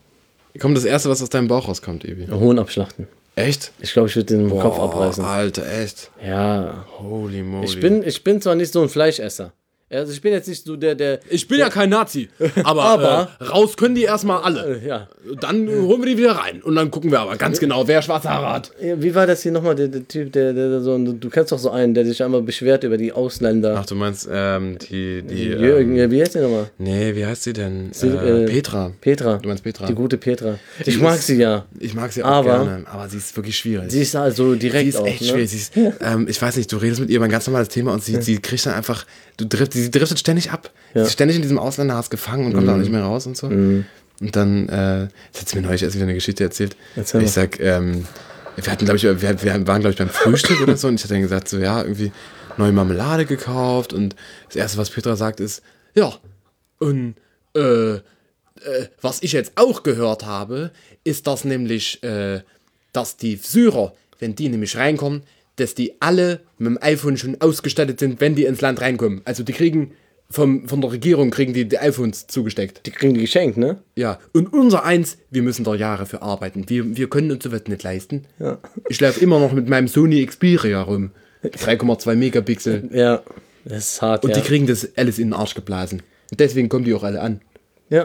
Speaker 2: Kommt das Erste, was aus deinem Bauch rauskommt, Ibi.
Speaker 1: Huhn abschlachten.
Speaker 2: Echt?
Speaker 1: Ich glaube, ich würde den
Speaker 2: Boah,
Speaker 1: Kopf abreißen.
Speaker 2: Alter, echt?
Speaker 1: Ja.
Speaker 2: Holy moly.
Speaker 1: Ich bin, ich bin zwar nicht so ein Fleischesser. Also ich bin jetzt nicht so der, der...
Speaker 2: Ich bin ja kein Nazi, aber,
Speaker 1: Aber-
Speaker 2: äh, raus können die erstmal alle.
Speaker 1: Äh, ja.
Speaker 2: Dann äh, holen wir die wieder rein und dann gucken wir aber ganz genau, wer schwarze Haare hat.
Speaker 1: Ja, wie war das hier nochmal, der, der Typ, der, der, der so... Du kennst doch so einen, der sich einmal beschwert über die Ausländer.
Speaker 2: Ach, du meinst, ähm, die, die,
Speaker 1: Jürgen,
Speaker 2: ähm,
Speaker 1: ja, wie heißt die nochmal?
Speaker 2: nee, wie heißt sie denn?
Speaker 1: Sie-
Speaker 2: äh,
Speaker 1: äh,
Speaker 2: Petra.
Speaker 1: Petra.
Speaker 2: Du meinst Petra?
Speaker 1: Die gute Petra.
Speaker 2: Die
Speaker 1: Ich mag
Speaker 2: ist-
Speaker 1: sie ja.
Speaker 2: Ich mag sie auch
Speaker 1: Aber-
Speaker 2: gerne, aber sie ist wirklich schwierig.
Speaker 1: Sie ist also direkt
Speaker 2: Sie ist
Speaker 1: auch,
Speaker 2: echt
Speaker 1: ne?
Speaker 2: schwierig. Sie ist, ähm, ich weiß nicht, du redest mit ihr über ein ganz normales Thema und sie, sie kriegt dann einfach, du drift, sie driftet ständig ab.
Speaker 1: Ja.
Speaker 2: Sie ist ständig in diesem Ausländerhass gefangen und kommt
Speaker 1: Mhm.
Speaker 2: da auch nicht mehr raus und so. Und dann, äh, jetzt hat sie mir neulich erst wieder eine Geschichte erzählt.
Speaker 1: Erzähl
Speaker 2: ich
Speaker 1: mal.
Speaker 2: sag, ähm, wir hatten, glaube ich, wir, wir waren, glaube ich, beim Frühstück oder so und ich hatte dann gesagt, so, ja, irgendwie neue Marmelade gekauft und das Erste, was Petra sagt, ist, ja, und, äh, äh, was ich jetzt auch gehört habe, ist das nämlich, äh, dass die Syrer, wenn die nämlich reinkommen, dass die alle mit dem iPhone schon ausgestattet sind, wenn die ins Land reinkommen. Also die kriegen vom, von der Regierung kriegen die, die iPhones zugesteckt.
Speaker 1: Die kriegen die geschenkt, ne?
Speaker 2: Ja, und unser eins, wir müssen da Jahre für arbeiten. Wir, wir können uns sowas nicht leisten.
Speaker 1: Ja.
Speaker 2: Ich laufe immer noch mit meinem Sony Xperia rum. drei Komma zwei Megapixel.
Speaker 1: Ja. Das ist hart,
Speaker 2: Und
Speaker 1: ja.
Speaker 2: die kriegen das alles in den Arsch geblasen. Und deswegen kommen die auch alle an.
Speaker 1: Ja.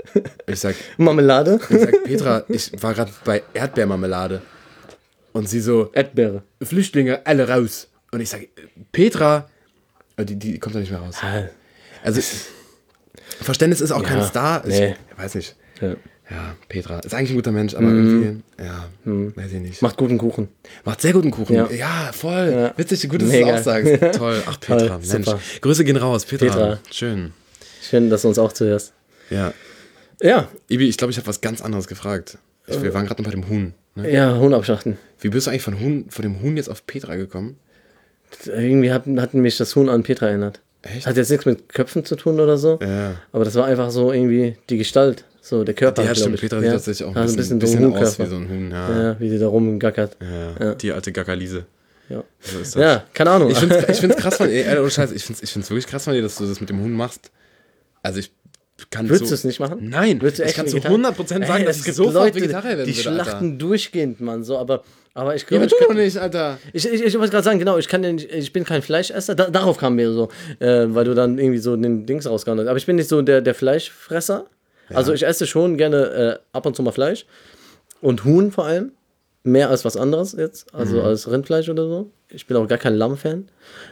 Speaker 2: Ich sag,
Speaker 1: Marmelade?
Speaker 2: ich sag Petra, ich war gerade bei Erdbeermarmelade. Und sie so,
Speaker 1: Erdbeere.
Speaker 2: Flüchtlinge, alle raus. Und ich sage, Petra, oh, die, die kommt da nicht mehr raus.
Speaker 1: Ah,
Speaker 2: Also, Verständnis ist auch
Speaker 1: Ja,
Speaker 2: kein Star. Ich,
Speaker 1: nee.
Speaker 2: ich weiß nicht.
Speaker 1: Ja.
Speaker 2: Ja, Petra. Ist eigentlich ein guter Mensch, aber irgendwie, ja, weiß ich nicht.
Speaker 1: Macht guten Kuchen.
Speaker 2: Macht sehr guten Kuchen. Ja,
Speaker 1: Ja.
Speaker 2: voll.
Speaker 1: Ja.
Speaker 2: Witzig, gut, dass du
Speaker 1: Mega.
Speaker 2: es auch sagst. Toll. Ach, Petra,
Speaker 1: Toll,
Speaker 2: Mensch.
Speaker 1: super.
Speaker 2: Grüße gehen raus, Petra.
Speaker 1: Petra.
Speaker 2: Schön.
Speaker 1: Schön, dass du uns auch zuhörst.
Speaker 2: Ja.
Speaker 1: Ja.
Speaker 2: Ibi, ich glaube, ich habe was ganz anderes gefragt. Ich, wir waren gerade noch bei dem Huhn. Ne?
Speaker 1: Ja, Huhn abschlachten.
Speaker 2: Wie bist du eigentlich von, Huhn, von dem Huhn jetzt auf Petra gekommen?
Speaker 1: Irgendwie hat, hat mich das Huhn an Petra erinnert.
Speaker 2: Echt?
Speaker 1: Hat jetzt nichts mit Köpfen zu tun oder so.
Speaker 2: Ja.
Speaker 1: Aber das war einfach so irgendwie die Gestalt. So der Körper.
Speaker 2: Ja,
Speaker 1: glaub
Speaker 2: stimmt.
Speaker 1: ich.
Speaker 2: Petra sieht
Speaker 1: ja.
Speaker 2: tatsächlich auch ein
Speaker 1: Also
Speaker 2: bisschen,
Speaker 1: ein
Speaker 2: bisschen,
Speaker 1: bisschen, so ein
Speaker 2: aus wie
Speaker 1: Huhnkörper.
Speaker 2: so ein Huhn. Ja,
Speaker 1: Ja, wie die da rumgackert.
Speaker 2: ja.
Speaker 1: Ja.
Speaker 2: Die alte Gackerliese.
Speaker 1: Ja.
Speaker 2: So ist das.
Speaker 1: Ja, keine Ahnung.
Speaker 2: Ich finde es ich find's krass von dir, ey, ohne Scheiß, ich finde es ich find's wirklich krass von dir, dass du das mit dem Huhn machst. Also ich kann
Speaker 1: Würdest
Speaker 2: so,
Speaker 1: du es nicht machen?
Speaker 2: Nein,
Speaker 1: Würdest du
Speaker 2: ich
Speaker 1: echt
Speaker 2: kann zu
Speaker 1: Vegetarier-
Speaker 2: hundert Prozent sagen,
Speaker 1: Ey,
Speaker 2: dass
Speaker 1: es
Speaker 2: ich
Speaker 1: gibt
Speaker 2: sofort
Speaker 1: Leute,
Speaker 2: Vegetarier werden
Speaker 1: die
Speaker 2: würde,
Speaker 1: schlachten
Speaker 2: Alter.
Speaker 1: durchgehend, Mann. So, aber, aber ich
Speaker 2: Ja,
Speaker 1: glaube,
Speaker 2: aber
Speaker 1: ich,
Speaker 2: du doch
Speaker 1: könnte-
Speaker 2: nicht, Alter.
Speaker 1: ich, ich, ich wollte gerade sagen, genau, ich, kann den, ich bin kein Fleischesser. Da, darauf kam mir so, äh, weil du dann irgendwie so den Dings rausgehauen hast. Aber ich bin nicht so der, der Fleischfresser. Also ich esse schon gerne äh, ab und zu mal Fleisch. Und Huhn vor allem. Mehr als was anderes jetzt. Also
Speaker 2: Mhm.
Speaker 1: als Rindfleisch oder so. Ich bin auch gar kein Lamm-Fan.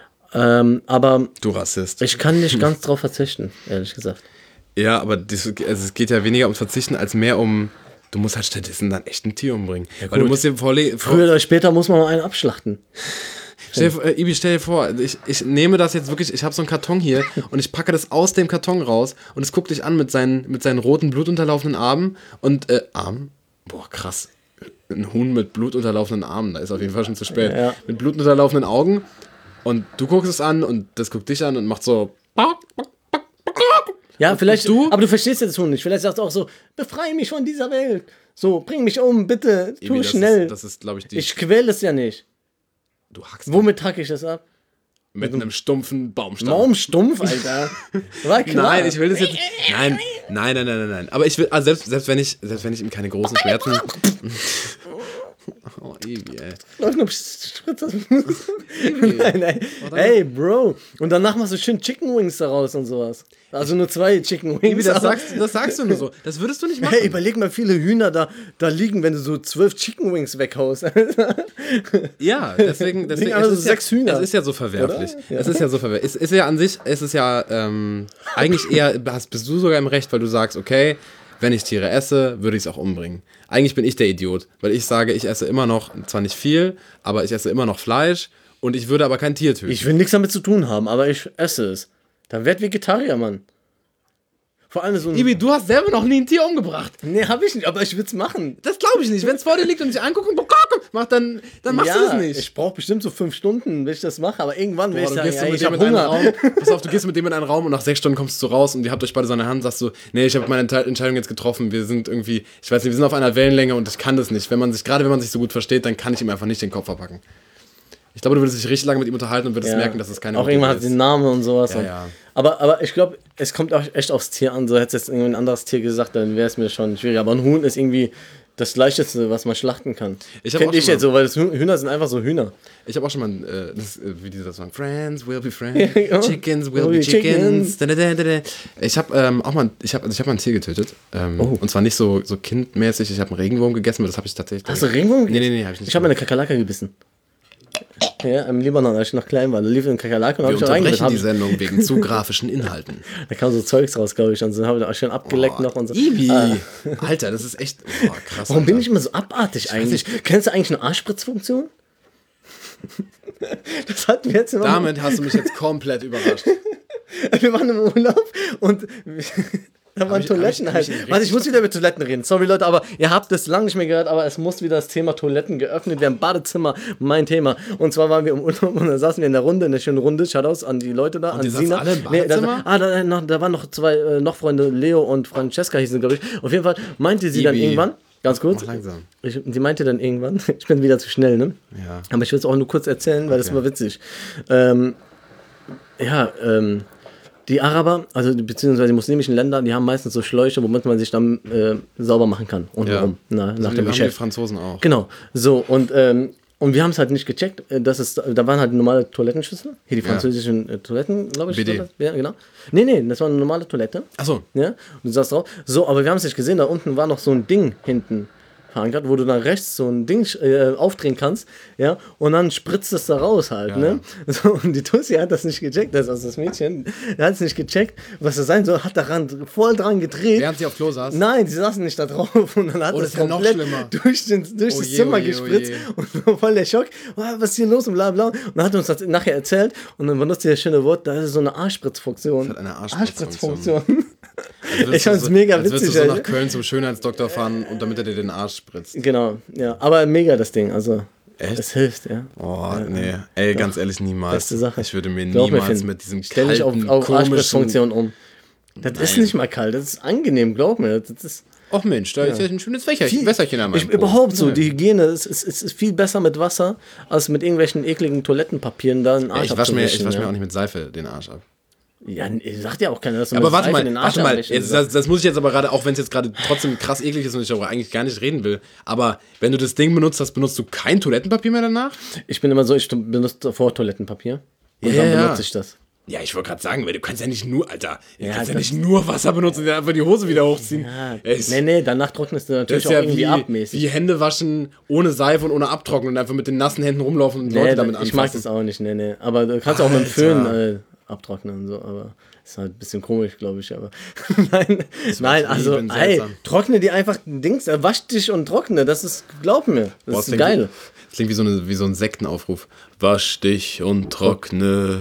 Speaker 1: Ähm, aber
Speaker 2: Du Rassist.
Speaker 1: ich kann nicht ganz drauf verzichten, ehrlich gesagt.
Speaker 2: Ja, aber das, also es geht ja weniger ums Verzichten, als mehr um, du musst halt stattdessen dann echt ein Tier umbringen. Weil du
Speaker 1: gut.
Speaker 2: musst dir vorlegen,
Speaker 1: Früher oder später muss man mal einen abschlachten.
Speaker 2: Stell dir, vor- äh, Ibi, stell dir vor, ich, ich nehme das jetzt wirklich, ich habe so einen Karton hier und ich packe das aus dem Karton raus und es guckt dich an mit seinen, mit seinen roten, blutunterlaufenden Armen und, äh, Armen? Boah, krass. Ein Huhn mit blutunterlaufenden Armen, da ist auf jeden Fall schon zu spät.
Speaker 1: Ja.
Speaker 2: Mit blutunterlaufenden Augen und du guckst es an und das guckt dich an und macht so,
Speaker 1: Ja,
Speaker 2: und,
Speaker 1: vielleicht,
Speaker 2: und du?
Speaker 1: aber du verstehst ja das Huhn nicht. Vielleicht sagst du auch so, befreie mich von dieser Welt. So, bring mich um, bitte, tu
Speaker 2: Ibi, das
Speaker 1: schnell.
Speaker 2: Ist, das ist, glaube ich, die...
Speaker 1: Ich quäle es ja nicht.
Speaker 2: Du hackst
Speaker 1: Womit hacke ich das ab?
Speaker 2: mit einem stumpfen Baumstamm.
Speaker 1: Baumstumpf, Alter. War klar.
Speaker 2: Nein, ich will das jetzt. Nein, nein, nein, nein, nein, nein. Aber ich will, also selbst, selbst wenn ich, selbst wenn ich ihm keine großen Schmerzen. Oh, Evi, ey.
Speaker 1: Läuft nur Spritz. Nein, nein. Hey, Bro. Und danach machst du schön Chicken Wings daraus und sowas. Also nur zwei Chicken Wings.
Speaker 2: Evi, das sagst, das sagst du nur so. Das würdest du nicht machen.
Speaker 1: Hey, überleg mal, viele Hühner da, da liegen, wenn du so zwölf Chicken Wings weghaust.
Speaker 2: Ja, deswegen, deswegen
Speaker 1: also
Speaker 2: es ist
Speaker 1: sechs
Speaker 2: ja,
Speaker 1: Hühner.
Speaker 2: Es ist ja so verwerflich.
Speaker 1: Ja.
Speaker 2: Es ist ja so verwerflich. Es ist ja an sich, es ist ja ähm, eigentlich eher, hast, bist du sogar im Recht, weil du sagst, okay, wenn ich Tiere esse, würde ich es auch umbringen. Eigentlich bin ich der Idiot, weil ich sage, ich esse immer noch, zwar nicht viel, aber ich esse immer noch Fleisch und ich würde aber kein Tier töten.
Speaker 1: Ich will nichts damit zu tun haben, aber ich esse es. Dann werd Vegetarier, Mann. Vor allem so ein...
Speaker 2: Ibi, du hast selber noch nie ein Tier umgebracht.
Speaker 1: Nee, hab ich nicht, aber ich will's machen.
Speaker 2: Das glaube ich nicht. Wenn es vor dir liegt und dich anguckt und macht, dann, dann machst
Speaker 1: ja,
Speaker 2: du das nicht.
Speaker 1: Ich brauche bestimmt so fünf Stunden, bis ich das mache, aber irgendwann will
Speaker 2: Boah,
Speaker 1: ich
Speaker 2: du
Speaker 1: sagen,
Speaker 2: gehst
Speaker 1: ja,
Speaker 2: so mit
Speaker 1: ich
Speaker 2: dem
Speaker 1: hab
Speaker 2: in einen
Speaker 1: Hunger.
Speaker 2: Raum. Pass auf, du gehst mit dem in einen Raum und nach sechs Stunden kommst du raus und ihr habt euch beide so eine Hand, sagst du, nee, ich habe meine Entscheidung jetzt getroffen, wir sind irgendwie, ich weiß nicht, wir sind auf einer Wellenlänge und ich kann das nicht. Wenn man sich, gerade wenn man sich so gut versteht, dann kann ich ihm einfach nicht den Kopf verpacken. Ich glaube, du würdest dich richtig lange mit ihm unterhalten und würdest
Speaker 1: Ja.
Speaker 2: merken, dass es keine
Speaker 1: Auch
Speaker 2: gute
Speaker 1: irgendwann
Speaker 2: Idee
Speaker 1: hat
Speaker 2: ist.
Speaker 1: den Namen und sowas.
Speaker 2: Ja,
Speaker 1: und,
Speaker 2: ja.
Speaker 1: Aber, aber ich glaube, es kommt auch echt aufs Tier an. So hätte es jetzt irgendwie ein anderes Tier gesagt, dann wäre es mir schon schwierig. Aber ein Huhn ist irgendwie das Leichteste, was man schlachten kann.
Speaker 2: Ich hab
Speaker 1: Kennt
Speaker 2: auch
Speaker 1: ich
Speaker 2: schon
Speaker 1: jetzt so, weil das Hühner sind einfach so Hühner.
Speaker 2: Ich habe auch schon mal, äh, das, äh, wie dieser Song, Friends will be friends,
Speaker 1: Ja.
Speaker 2: Chickens will
Speaker 1: Will
Speaker 2: be
Speaker 1: be
Speaker 2: chickens. Da, da, da, da, da. Ich habe ähm, auch mal, ich habe, also ich habe mal ein Tier getötet. Ähm,
Speaker 1: Oh.
Speaker 2: Und zwar nicht so, so kindmäßig. Ich habe einen Regenwurm gegessen, aber das habe ich tatsächlich.
Speaker 1: Hast du Regenwurm?
Speaker 2: Nee, nee, nee, habe ich nicht.
Speaker 1: Ich habe eine Kakerlake gebissen. Ja, im Libanon, als ich noch klein war. Da lief eine Kakerlake und
Speaker 2: Wir
Speaker 1: habe ich da reingebissen.
Speaker 2: unterbrechen die
Speaker 1: Hab
Speaker 2: Sendung wegen zu grafischen Inhalten.
Speaker 1: ich- Da kam so Zeugs raus, glaube ich. Und so habe ich da auch schön abgeleckt noch und so.
Speaker 2: Ibi.
Speaker 1: Ah.
Speaker 2: Alter, das ist echt oh, krass.
Speaker 1: Warum bin
Speaker 2: Alter.
Speaker 1: ich immer so abartig eigentlich? Kennst du eigentlich eine Arschspritzfunktion? Das hatten wir jetzt immer.
Speaker 2: Damit hast du mich jetzt komplett überrascht.
Speaker 1: Wir waren im Urlaub und da waren
Speaker 2: ich-
Speaker 1: Toiletten
Speaker 2: hab ich- hab
Speaker 1: halt.
Speaker 2: ich richtig
Speaker 1: Warte, ich muss wieder über Toiletten reden. Sorry Leute, aber ihr habt das lange nicht mehr gehört, aber es muss wieder das Thema Toiletten geöffnet werden. Badezimmer, mein Thema. Und zwar waren wir im Urlaub und dann saßen wir in der Runde, in der schönen Runde. Shoutouts an die Leute da, an
Speaker 2: ihr saßt
Speaker 1: Sina.
Speaker 2: alle im
Speaker 1: Nee, da,
Speaker 2: Badezimmer?
Speaker 1: ah, da, noch, da waren noch zwei äh, noch Freunde, Leo und Francesca hießen, glaube ich. Auf jeden Fall meinte sie dann
Speaker 2: Ibi.
Speaker 1: irgendwann, ganz kurz,
Speaker 2: Mach langsam.
Speaker 1: ich, sie meinte dann irgendwann, ich bin wieder zu schnell, ne?
Speaker 2: Ja.
Speaker 1: Aber ich will es auch nur kurz erzählen, weil das
Speaker 2: Okay.
Speaker 1: war witzig. Ähm, ja, ähm, die Araber, also die- beziehungsweise die muslimischen Länder, die haben meistens so Schläuche, womit man sich dann äh, sauber machen kann. Untenrum, na, nach
Speaker 2: die,
Speaker 1: dem
Speaker 2: haben die
Speaker 1: Geschäft.
Speaker 2: Franzosen auch.
Speaker 1: Genau, so und ähm, und wir haben es halt nicht gecheckt, äh, dass es, da waren halt normale Toilettenschüssel, hier die
Speaker 2: Ja.
Speaker 1: französischen äh, Toiletten, glaube ich.
Speaker 2: B D.
Speaker 1: war das? Ja, genau. Nee, nee, das war eine normale Toilette.
Speaker 2: Achso.
Speaker 1: Ja, und du saßt drauf. So, aber wir haben es nicht gesehen, da unten war noch so ein Ding hinten verankert, wo du dann rechts so ein Ding äh, aufdrehen kannst, ja, und dann spritzt es da raus halt,
Speaker 2: Ja.
Speaker 1: ne? So, und die Tussi hat das nicht gecheckt, das ist also das Mädchen, der hat es nicht gecheckt, was das sein soll, hat daran voll dran gedreht.
Speaker 2: Während sie auf Klo saß.
Speaker 1: Nein, die saßen nicht da drauf und dann hat
Speaker 2: Oh, das
Speaker 1: das
Speaker 2: ist ja noch
Speaker 1: komplett
Speaker 2: schlimmer.
Speaker 1: durch, den, durch
Speaker 2: Oh
Speaker 1: das
Speaker 2: je,
Speaker 1: Zimmer
Speaker 2: oh je, oh
Speaker 1: gespritzt
Speaker 2: je.
Speaker 1: und war voll der Schock, oh, was ist hier los und bla bla. Und dann hat er uns das nachher erzählt und dann benutzt er das schöne Wort, da ist so eine Arschspritzfunktion.
Speaker 2: Das hat eine Arschspritzfunktion.
Speaker 1: Arschspritzfunktion.
Speaker 2: Als würdest
Speaker 1: Ich
Speaker 2: du
Speaker 1: fand's
Speaker 2: so-
Speaker 1: mega
Speaker 2: als
Speaker 1: witzig,
Speaker 2: würdest du so
Speaker 1: ey.
Speaker 2: nach Köln zum Schönheitsdoktor fahren und damit er dir den Arsch spritzt.
Speaker 1: Genau, ja, aber mega das Ding, also
Speaker 2: Echt?
Speaker 1: es hilft, ja.
Speaker 2: Oh, nee. Ey, ganz ehrlich, niemals.
Speaker 1: Beste Sache.
Speaker 2: Ich würde mir
Speaker 1: Glaub mir,
Speaker 2: niemals
Speaker 1: Finn.
Speaker 2: mit diesem
Speaker 1: Stell dich auf,
Speaker 2: kalten,
Speaker 1: auf
Speaker 2: komischen...
Speaker 1: Arschspritzfunktion um. Das ist
Speaker 2: Nein.
Speaker 1: nicht mal kalt, das ist angenehm, glaub mir. Das ist
Speaker 2: Ach Mensch, da ist ja ein schönes Wässerchen, Wässerchen an meinem
Speaker 1: ich,
Speaker 2: Po.
Speaker 1: überhaupt so,
Speaker 2: Ja.
Speaker 1: die Hygiene ist, ist, ist, ist viel besser mit Wasser, als mit irgendwelchen ekligen Toilettenpapieren da einen
Speaker 2: Ja,
Speaker 1: Arsch
Speaker 2: ich wasche mir, ich
Speaker 1: abzuwischen,
Speaker 2: wasch mir
Speaker 1: ja.
Speaker 2: auch nicht mit Seife den Arsch ab.
Speaker 1: Ja, nee, sagt ja auch keiner, dass du
Speaker 2: Aber
Speaker 1: mit
Speaker 2: warte
Speaker 1: Seife
Speaker 2: mal,
Speaker 1: den Arsch
Speaker 2: warte mal,
Speaker 1: abwischen
Speaker 2: jetzt,
Speaker 1: sollst.
Speaker 2: das, das muss ich jetzt aber gerade, auch wenn es jetzt gerade trotzdem krass eklig ist und ich darüber eigentlich gar nicht reden will, aber wenn du das Ding benutzt hast, benutzt du kein Toilettenpapier mehr danach?
Speaker 1: Ich bin immer so, ich benutze davor Toilettenpapier und
Speaker 2: Ja,
Speaker 1: dann
Speaker 2: ja.
Speaker 1: benutze ich das.
Speaker 2: Ja, ich wollte gerade sagen, weil du kannst ja nicht nur, Alter, du
Speaker 1: Ja,
Speaker 2: kannst ja
Speaker 1: das-
Speaker 2: nicht nur Wasser benutzen und dir einfach die Hose wieder hochziehen.
Speaker 1: Ja,
Speaker 2: Ey, ist-
Speaker 1: nee, nee, danach trocknest du
Speaker 2: das
Speaker 1: natürlich
Speaker 2: ist
Speaker 1: auch
Speaker 2: ja
Speaker 1: irgendwie
Speaker 2: wie,
Speaker 1: abmäßig.
Speaker 2: wie Hände waschen ohne Seife und ohne abtrocknen und einfach mit den nassen Händen rumlaufen und
Speaker 1: Nee,
Speaker 2: Leute
Speaker 1: da-
Speaker 2: damit
Speaker 1: ich
Speaker 2: anfassen.
Speaker 1: mag das auch nicht, nee, nee. Aber du kannst auch mit dem Föhn
Speaker 2: Alter.
Speaker 1: äh, abtrocknen und so, aber ist halt ein bisschen komisch, glaube ich, aber nein, nein, also,
Speaker 2: übertrieben
Speaker 1: ey,
Speaker 2: seltsam.
Speaker 1: trockne dir einfach Dings, äh, wasch dich und trockne, das ist, glaub mir, das
Speaker 2: Boah,
Speaker 1: ist
Speaker 2: klingt
Speaker 1: geil.
Speaker 2: Wie, das klingt wie so, eine, wie so ein Sektenaufruf. Wasch dich und trockne.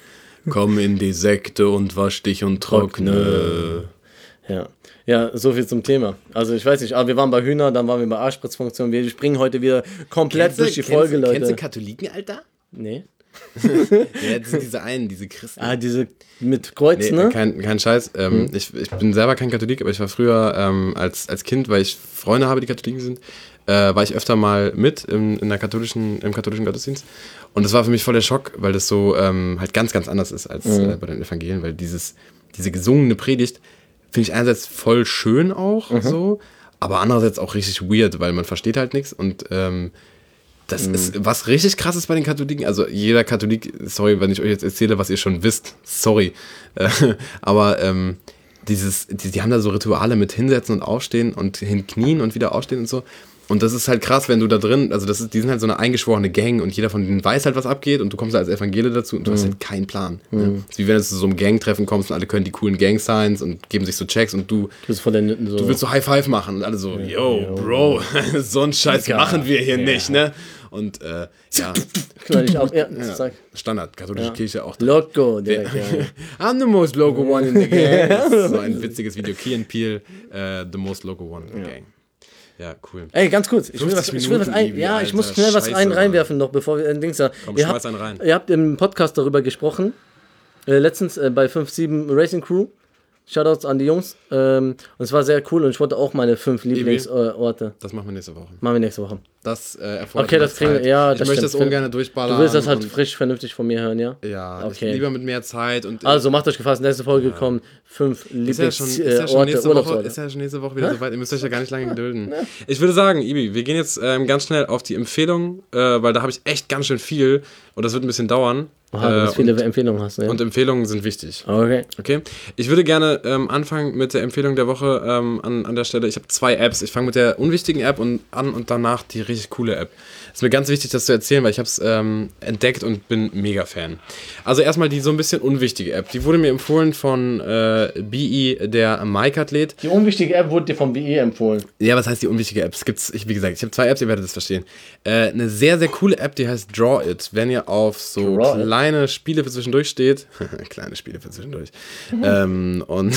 Speaker 2: Komm in die Sekte und wasch dich und trockne.
Speaker 1: Ja. Ja, so viel zum Thema. Also ich weiß nicht, aber wir waren bei Hühner, dann waren wir bei Arschspritzfunktion. Wir springen heute wieder komplett durch die Folge,
Speaker 2: kennst,
Speaker 1: Leute.
Speaker 2: Kennst du Katholiken, Alter?
Speaker 1: Nee.
Speaker 2: Ja, das sind diese einen, diese Christen.
Speaker 1: Ah, diese mit Kreuz,
Speaker 2: nee,
Speaker 1: ne?
Speaker 2: Kein, kein Scheiß. Ähm,
Speaker 1: Mhm.
Speaker 2: ich, ich bin selber kein Katholik, aber ich war früher ähm, als, als Kind, weil ich Freunde habe, die Katholiken sind, äh, war ich öfter mal mit im, in der katholischen, im katholischen Gottesdienst. Und das war für mich voll der Schock, weil das so ähm, halt ganz, ganz anders ist als
Speaker 1: Mhm.
Speaker 2: äh, bei den Evangelien, weil dieses, diese gesungene Predigt finde ich einerseits voll schön auch
Speaker 1: Mhm.
Speaker 2: so, aber andererseits auch richtig weird, weil man versteht halt nichts und ähm, das
Speaker 1: Mhm.
Speaker 2: ist was richtig krasses bei den Katholiken. Also jeder Katholik, sorry, wenn ich euch jetzt erzähle, was ihr schon wisst, sorry. Äh, aber ähm, dieses, die, die haben da so Rituale mit hinsetzen und aufstehen und hinknien und wieder aufstehen und so. Und das ist halt krass, wenn du da drin, also das ist, die sind halt so eine eingeschworene Gang und jeder von denen weiß halt, was abgeht und du kommst da als Evangele dazu und du
Speaker 1: Mhm.
Speaker 2: hast halt keinen Plan. Mhm. Ne? Das ist wie wenn du zu so einem Gangtreffen kommst und alle können die coolen Gang-Signs und geben sich so Checks und du,
Speaker 1: Du bist voll der so.
Speaker 2: du willst so High-Five machen und alle so, yo,
Speaker 1: yo.
Speaker 2: Bro, so einen Scheiß
Speaker 1: Ja.
Speaker 2: machen wir hier
Speaker 1: Ja.
Speaker 2: nicht, ne? Und äh, ja,
Speaker 1: Knall ich auf. Ja,
Speaker 2: ja,
Speaker 1: sag.
Speaker 2: Standard, katholische
Speaker 1: Ja.
Speaker 2: Kirche auch.
Speaker 1: Loco, direkt, ja.
Speaker 2: I'm the most local one in the gang. Das ist so ein witziges Video. Key and Peele, uh, the most local one in the gang. Ja, cool.
Speaker 1: Ey, ganz kurz, ich will was,
Speaker 2: fünfzig
Speaker 1: ich will was ein,
Speaker 2: Minuten,
Speaker 1: ja,
Speaker 2: Ibi,
Speaker 1: ich muss
Speaker 2: Alter,
Speaker 1: schnell was
Speaker 2: Scheiße,
Speaker 1: ein
Speaker 2: Mann.
Speaker 1: reinwerfen noch, bevor wir ein Dings da.
Speaker 2: Komm,
Speaker 1: ihr,
Speaker 2: schmeiß
Speaker 1: habt,
Speaker 2: einen rein.
Speaker 1: ihr habt im Podcast darüber gesprochen, äh, letztens äh, bei fünf sieben Racing Crew. Shoutouts an die Jungs. Ähm, und es war sehr cool und ich wollte auch meine fünf Lieblingsorte.
Speaker 2: Das machen wir nächste Woche.
Speaker 1: Machen wir nächste Woche.
Speaker 2: Das äh, erfordert
Speaker 1: Okay, das
Speaker 2: mehr
Speaker 1: kriegen wir.
Speaker 2: Zeit.
Speaker 1: Ja,
Speaker 2: ich
Speaker 1: das
Speaker 2: möchte
Speaker 1: stimmt.
Speaker 2: das ungern durchballern.
Speaker 1: Du willst das halt
Speaker 2: und-
Speaker 1: frisch, vernünftig von mir hören, ja?
Speaker 2: Ja,
Speaker 1: Okay.
Speaker 2: ich, lieber mit mehr Zeit. Und
Speaker 1: Also macht euch gefasst, nächste Folge kommen fünf
Speaker 2: ist ja schon, ist ja schon
Speaker 1: Lieblingsorte,
Speaker 2: nächste Woche,
Speaker 1: Urlaubsorte.
Speaker 2: ist ja schon nächste Woche wieder soweit. Ihr müsst euch ja gar nicht lange gedulden. Ich würde sagen, Ibi, wir gehen jetzt ähm, ganz schnell auf die Empfehlung, äh, weil da habe ich echt ganz schön viel und das wird ein bisschen dauern.
Speaker 1: Aha, du
Speaker 2: Äh,
Speaker 1: hast viele
Speaker 2: und,
Speaker 1: Empfehlungen hast, ne?
Speaker 2: und Empfehlungen sind wichtig.
Speaker 1: Okay.
Speaker 2: Okay, ich würde gerne ähm, anfangen mit der Empfehlung der Woche ähm, an, an der Stelle. Ich habe zwei Apps. Ich fange mit der unwichtigen App und an und danach die richtig coole App. Ist mir ganz wichtig, das zu erzählen, weil ich habe es ähm, entdeckt und bin mega Fan. Also erstmal die so ein bisschen unwichtige App. Die wurde mir empfohlen von äh, B I, der Mike-Athlet.
Speaker 1: Die unwichtige App wurde dir vom B E empfohlen.
Speaker 2: Ja, was heißt die unwichtige App? Es gibt's, ich, wie gesagt, ich habe zwei Apps, ihr werdet das verstehen. Äh, eine sehr, sehr coole App, die heißt Draw It. Wenn ihr auf so
Speaker 1: Draw It?
Speaker 2: kleine Spiele für zwischendurch steht, kleine Spiele für zwischendurch, ähm, und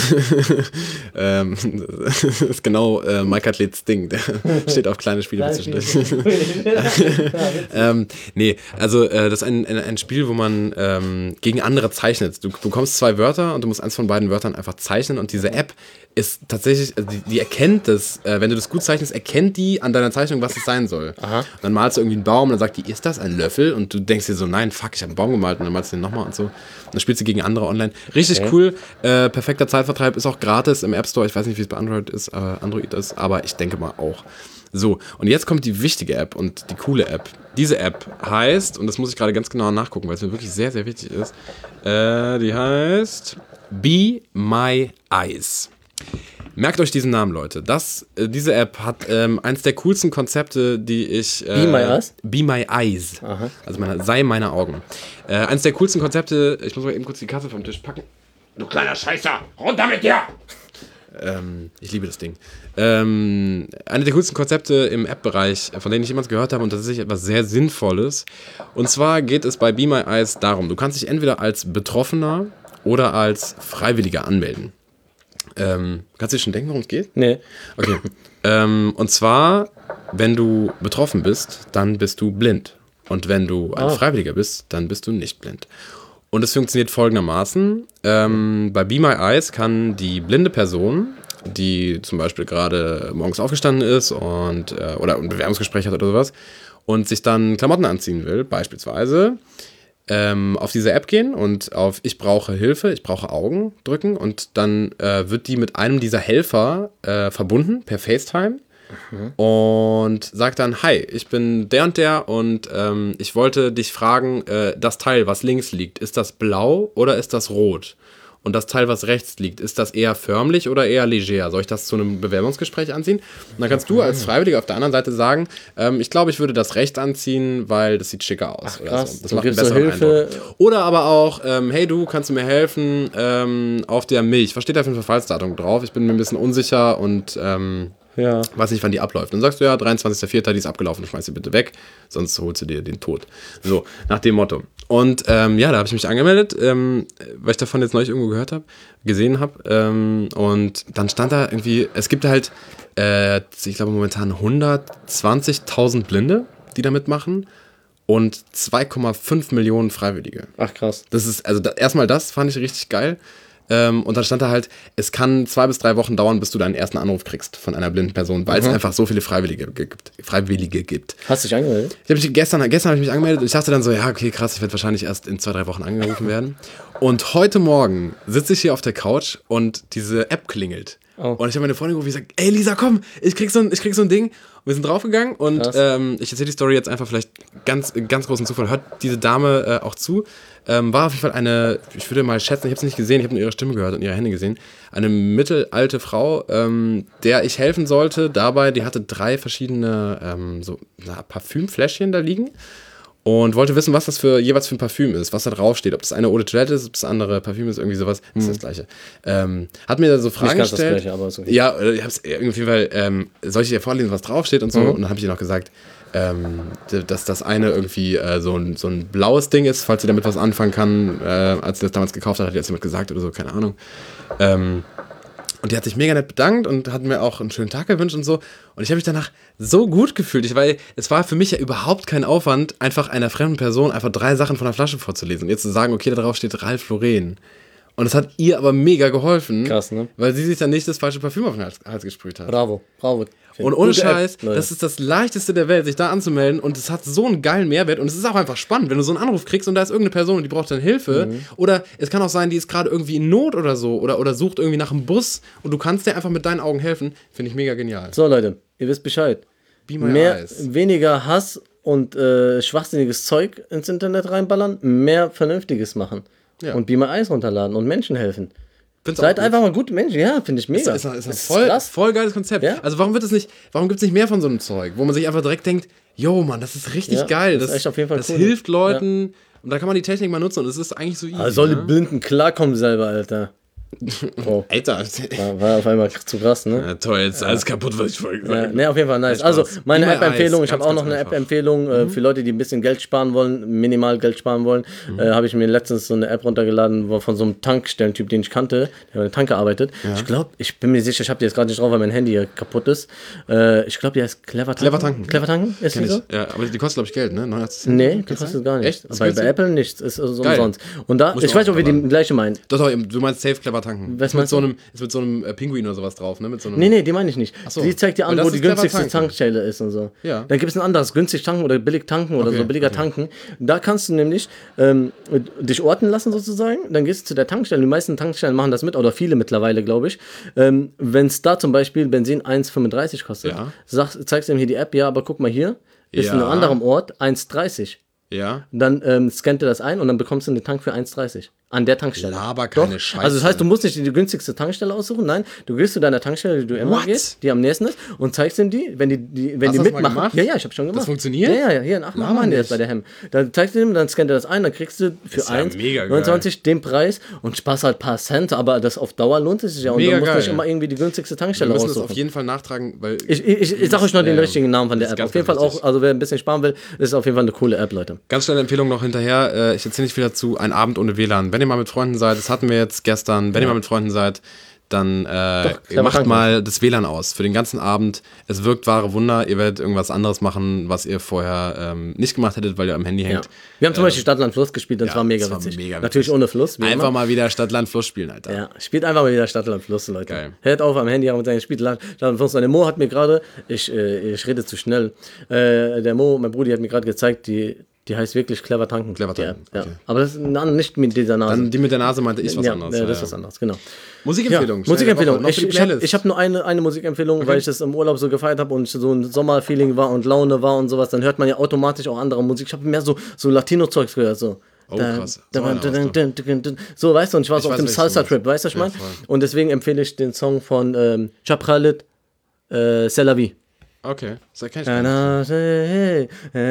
Speaker 2: ähm, das ist genau äh, Mike Athlets Ding, der steht auf kleine Spiele für zwischendurch. ähm, nee, also äh, das ist ein, ein, ein Spiel, wo man ähm, gegen andere zeichnet. Du bekommst zwei Wörter und du musst eins von beiden Wörtern einfach zeichnen und diese App ist tatsächlich, also die, die erkennt das, äh, wenn du das gut zeichnest, erkennt die an deiner Zeichnung, was es sein soll.
Speaker 1: Aha.
Speaker 2: Und dann malst du irgendwie einen Baum und dann sagt die, ist das ein Löffel? Und du denkst dir so, nein, fuck, ich habe einen Baum gemalt und dann malst du den nochmal und so. Und dann spielst du gegen andere online. Richtig
Speaker 1: Okay.
Speaker 2: cool, äh, perfekter Zeitvertreib, ist auch gratis im App Store. Ich weiß nicht, wie es bei Android ist, äh, Android ist, aber ich denke mal auch. So, und jetzt kommt die wichtige App und die coole App. Diese App heißt, und das muss ich gerade ganz genau nachgucken, weil es mir wirklich sehr, sehr wichtig ist, äh, die heißt Be My Eyes. Merkt euch diesen Namen, Leute. Das, äh, diese App hat ähm, eins der coolsten Konzepte, die ich... Äh,
Speaker 1: Be My Eyes?
Speaker 2: Be My Eyes.
Speaker 1: Aha.
Speaker 2: Also meine, sei meine Augen. Äh, eins der coolsten Konzepte, ich muss mal eben kurz die Katze vom Tisch packen. Du kleiner Scheißer, runter mit dir! Ähm, ich liebe das Ding. Ähm, eine der coolsten Konzepte im App-Bereich, von denen ich jemals gehört habe, und das ist etwas sehr Sinnvolles. Und zwar geht es bei Be My Eyes darum, du kannst dich entweder als Betroffener oder als Freiwilliger anmelden. Ähm, kannst du dir schon denken, worum es geht?
Speaker 1: Nee.
Speaker 2: Okay. ähm, und zwar, wenn du betroffen bist, dann bist du blind. Und wenn du ein
Speaker 1: Ah.
Speaker 2: Freiwilliger bist, dann bist du nicht blind. Und es funktioniert folgendermaßen. Ähm, bei Be My Eyes kann die blinde Person, die zum Beispiel gerade morgens aufgestanden ist und äh, oder ein Bewerbungsgespräch hat oder sowas und sich dann Klamotten anziehen will, beispielsweise, ähm, auf diese App gehen und auf Ich brauche Hilfe, ich brauche Augen drücken und dann äh, wird die mit einem dieser Helfer äh, verbunden per FaceTime. Und sagt dann, hi, ich bin der und der und ähm, ich wollte dich fragen, äh, das Teil, was links liegt, ist das blau oder ist das rot? Und das Teil, was rechts liegt, ist das eher förmlich oder eher leger? Soll ich das zu einem Bewerbungsgespräch anziehen? Und dann kannst du als Freiwilliger auf der anderen Seite sagen, ähm, ich glaube, ich würde das rechts anziehen, weil das sieht schicker aus.
Speaker 1: Ach,
Speaker 2: oder
Speaker 1: krass.
Speaker 2: so. Das
Speaker 1: Du
Speaker 2: macht einen
Speaker 1: gibst so
Speaker 2: besseren
Speaker 1: Hilfe.
Speaker 2: Eindruck. Oder aber auch, ähm, hey du, kannst du mir helfen, ähm, auf der Milch, was steht da für ein Verfallsdatum drauf? Ich bin mir ein bisschen unsicher und ähm,
Speaker 1: Ja.
Speaker 2: weiß nicht, wann die abläuft. Dann sagst du, ja, dreiundzwanzigster vierter die ist abgelaufen, schmeiß sie bitte weg, sonst holst du dir den Tod. So, nach dem Motto. Und ähm, ja, da habe ich mich angemeldet, ähm, weil ich davon jetzt neulich irgendwo gehört habe, gesehen habe. Ähm, und dann stand da irgendwie, es gibt halt, äh, ich glaube momentan hundertzwanzigtausend Blinde, die da mitmachen. und zwei Komma fünf Millionen Freiwillige.
Speaker 1: Ach krass.
Speaker 2: Das ist, also da, erstmal das fand ich richtig geil. Ähm, und dann stand da halt, es kann zwei bis drei Wochen dauern, bis du deinen ersten Anruf kriegst von einer blinden Person, weil mhm. es einfach so viele Freiwillige gibt. Freiwillige gibt.
Speaker 1: Hast du dich angemeldet?
Speaker 2: Ich hab mich gestern gestern habe ich mich angemeldet und ich dachte dann so, ja, okay, krass, ich werde wahrscheinlich erst in zwei, drei Wochen angerufen werden. Und heute Morgen sitze ich hier auf der Couch und diese App klingelt. Oh. Und ich habe meine Freundin gerufen, ich sage, ey Lisa, komm, ich krieg so ein, ich krieg so ein Ding. Und wir sind draufgegangen und ähm, ich erzähle die Story jetzt einfach vielleicht ganz, ganz großen Zufall. Hört diese Dame äh, auch zu. Ähm, war auf jeden Fall eine, ich würde mal schätzen, ich habe es nicht gesehen, ich habe nur ihre Stimme gehört und ihre Hände gesehen. Eine mittelalte Frau, ähm, der ich helfen sollte. Dabei, die hatte drei verschiedene ähm, so, na, Parfümfläschchen da liegen. Und wollte wissen, was das für jeweils für ein Parfüm ist, was da draufsteht. Ob das eine Eau de Toilette ist, ob das andere Parfüm ist, irgendwie sowas. Das ist das Gleiche. Ähm, hat mir da so Fragen
Speaker 1: Nicht ganz
Speaker 2: gestellt.
Speaker 1: Das Gleiche, aber so.
Speaker 2: Ja, ich hab's auf jeden Fall, ähm, soll ich dir vorlesen, was draufsteht und so? Mhm. Und dann habe ich ihr noch gesagt, ähm, dass das eine irgendwie äh, so, ein, so ein blaues Ding ist, falls sie damit was anfangen kann. Äh, als sie das damals gekauft hat, hat jetzt jemand gesagt oder so, keine Ahnung. Ähm, Und die hat sich mega nett bedankt und hat mir auch einen schönen Tag gewünscht und so. Und ich habe mich danach so gut gefühlt, ich, weil es war für mich ja überhaupt kein Aufwand, einfach einer fremden Person einfach drei Sachen von der Flasche vorzulesen. Und jetzt zu sagen, okay, da drauf steht Ralph Lauren. Und es hat ihr aber mega geholfen.
Speaker 1: Krass, ne?
Speaker 2: Weil sie sich dann nicht das falsche Parfüm auf den Hals, Hals gesprüht hat.
Speaker 1: Bravo, bravo.
Speaker 2: Und ohne Scheiß, das ist das Leichteste der Welt, sich da anzumelden und es hat so einen geilen Mehrwert und es ist auch einfach spannend, wenn du so einen Anruf kriegst und da ist irgendeine Person und die braucht dann Hilfe mhm. oder es kann auch sein, die ist gerade irgendwie in Not oder so oder, oder sucht irgendwie nach einem Bus und du kannst dir einfach mit deinen Augen helfen, finde ich mega genial.
Speaker 1: So Leute, ihr wisst Bescheid. Mehr, eyes. Weniger Hass und äh, schwachsinniges Zeug ins Internet reinballern, mehr Vernünftiges machen ja. und Be My Eyes runterladen und Menschen helfen. Find's Seid einfach mal gute Menschen, ja, finde ich mega.
Speaker 2: Ist, ist, ist, ist voll, voll geiles Konzept. Ja? Also warum wird es nicht, warum gibt es nicht mehr von so einem Zeug, wo man sich einfach direkt denkt, yo Mann, das ist richtig ja, geil, das, das, ist echt auf jeden Fall das cool. hilft Leuten ja. und da kann man die Technik mal nutzen und es ist eigentlich so easy.
Speaker 1: Also soll die Blinden klarkommen selber, Alter. Oh.
Speaker 2: Alter.
Speaker 1: War, war auf einmal zu krass, ne?
Speaker 2: Ja, toll, jetzt ist alles kaputt, was ich vorhin gesagt habe.
Speaker 1: Ja, ne, auf jeden Fall nice. Also, meine App-Empfehlung, ich habe auch noch eine App-Empfehlung äh, mhm. für Leute, die ein bisschen Geld sparen wollen, minimal Geld sparen wollen. Mhm. Äh, habe ich mir letztens so eine App runtergeladen wo von so einem Tankstellentyp, den ich kannte, der bei der Tanke arbeitet. Ja. Ich glaube, ich bin mir sicher, ich habe die jetzt gerade nicht drauf, weil mein Handy hier kaputt ist. Äh, ich glaube, die heißt Clever Tanken.
Speaker 2: Clever Tanken.
Speaker 1: Clever Tanken, ist die so?
Speaker 2: Ja, aber die kostet, glaube ich, Geld, ne? neunundachtzig
Speaker 1: Nee, die kostet gar nichts. Bei, bei Apple nichts, ist also
Speaker 2: Geil.
Speaker 1: umsonst. Und da, Muss ich weiß nicht, ob wir die gleiche meinen.
Speaker 2: Doch, doch, du meinst Safe Clever Tanken.
Speaker 1: Was meinst du?
Speaker 2: Ist mit so einem äh, Pinguin oder sowas drauf, ne? Mit so einem
Speaker 1: nee, nee, die meine ich nicht.
Speaker 2: So.
Speaker 1: Die zeigt dir an, wo die günstigste Tankstelle ist und so.
Speaker 2: Ja.
Speaker 1: Dann gibt es ein anderes, günstig tanken oder billig tanken oder okay. so, billiger okay. tanken. Da kannst du nämlich ähm, dich orten lassen sozusagen. Dann gehst du zu der Tankstelle. Die meisten Tankstellen machen das mit, oder viele mittlerweile, glaube ich. Ähm, Wenn es da zum Beispiel Benzin eins Komma fünfunddreißig kostet, ja. sagst, zeigst du ihm hier die App, ja, aber guck mal hier, ist ja. in einem anderen Ort eins Komma dreißig.
Speaker 2: Ja.
Speaker 1: Dann ähm, scannt er das ein und dann bekommst du einen Tank für eins Komma dreißig. An der Tankstelle.
Speaker 2: Laber keine
Speaker 1: Doch.
Speaker 2: Scheiße.
Speaker 1: Also das heißt, du musst nicht die günstigste Tankstelle aussuchen, nein, du gehst zu deiner Tankstelle, die du immer
Speaker 2: What?
Speaker 1: gehst, die am nächsten ist, und zeigst ihm die, wenn die, die, wenn
Speaker 2: Hast
Speaker 1: die
Speaker 2: du das
Speaker 1: mitmachen.
Speaker 2: mal gemacht?
Speaker 1: Ja, ja, ich habe schon gemacht.
Speaker 2: Das funktioniert?
Speaker 1: Ja, ja, ja, hier in Aachen machen die das bei der Hem. Dann zeigst du ihm, dann scannt er das ein, dann kriegst du für eins Komma neunundzwanzig den Preis und sparst halt ein paar Cent, aber das auf Dauer lohnt es sich ja und
Speaker 2: mega
Speaker 1: du musst
Speaker 2: geil.
Speaker 1: nicht immer irgendwie die günstigste Tankstelle
Speaker 2: aussuchen. Wir müssen
Speaker 1: aussuchen.
Speaker 2: das auf jeden Fall nachtragen, weil...
Speaker 1: Ich, ich, ich, ich sag euch noch den richtigen Namen von der App. Auf jeden Fall auch, also wer ein bisschen sparen will, ist auf jeden Fall eine coole App, Leute.
Speaker 2: Ganz schnelle Empfehlung noch hinterher, ich erzähle nicht viel dazu, ein Abend ohne W L A N. Wenn ihr mal mit Freunden seid, das hatten wir jetzt gestern, wenn ja. ihr mal mit Freunden seid, dann äh, Doch, macht mal das W L A N aus für den ganzen Abend. Es wirkt wahre Wunder. Ihr werdet irgendwas anderes machen, was ihr vorher ähm, nicht gemacht hättet, weil ihr am Handy hängt.
Speaker 1: Ja. Wir haben zum äh, Beispiel Stadt, Land, Fluss gespielt und es ja, war mega war witzig. Mega Natürlich witzig. Ohne Fluss.
Speaker 2: Einfach immer. mal wieder Stadt, Land, Fluss spielen, Alter.
Speaker 1: Ja, spielt einfach mal wieder Stadt, Land, Fluss, Leute.
Speaker 2: Geil.
Speaker 1: Hört auf am Handy und sagen, spielt Stadt, Land, Fluss. Der Mo hat mir gerade, ich, äh, ich rede zu schnell, äh, der Mo, mein Bruder, hat mir gerade gezeigt, die Die heißt wirklich Clever Tanken.
Speaker 2: Clever Tanken,
Speaker 1: ja,
Speaker 2: okay.
Speaker 1: ja. Aber das ist nicht mit dieser Nase.
Speaker 2: Dann die mit der Nase meinte ich was
Speaker 1: ja,
Speaker 2: anderes.
Speaker 1: Ja, das ist was anderes, genau.
Speaker 2: Musikempfehlung.
Speaker 1: Ja, Musikempfehlung. Ich, ich habe hab nur eine, eine Musikempfehlung, okay. weil ich das im Urlaub so gefeiert habe und so ein Sommerfeeling war und Laune war und sowas. Dann hört man ja automatisch auch andere Musik. Ich habe mehr so, so Latino-Zeugs gehört, so.
Speaker 2: Oh, krass.
Speaker 1: So, so, weißt du, und ich war so ich auf weiß, dem Salsa-Trip, weißt du, was ich meine? Und deswegen empfehle ich den Song von ähm, Chapralit, äh, C'est la vie.
Speaker 2: Okay, das kenn ich
Speaker 1: gar nicht.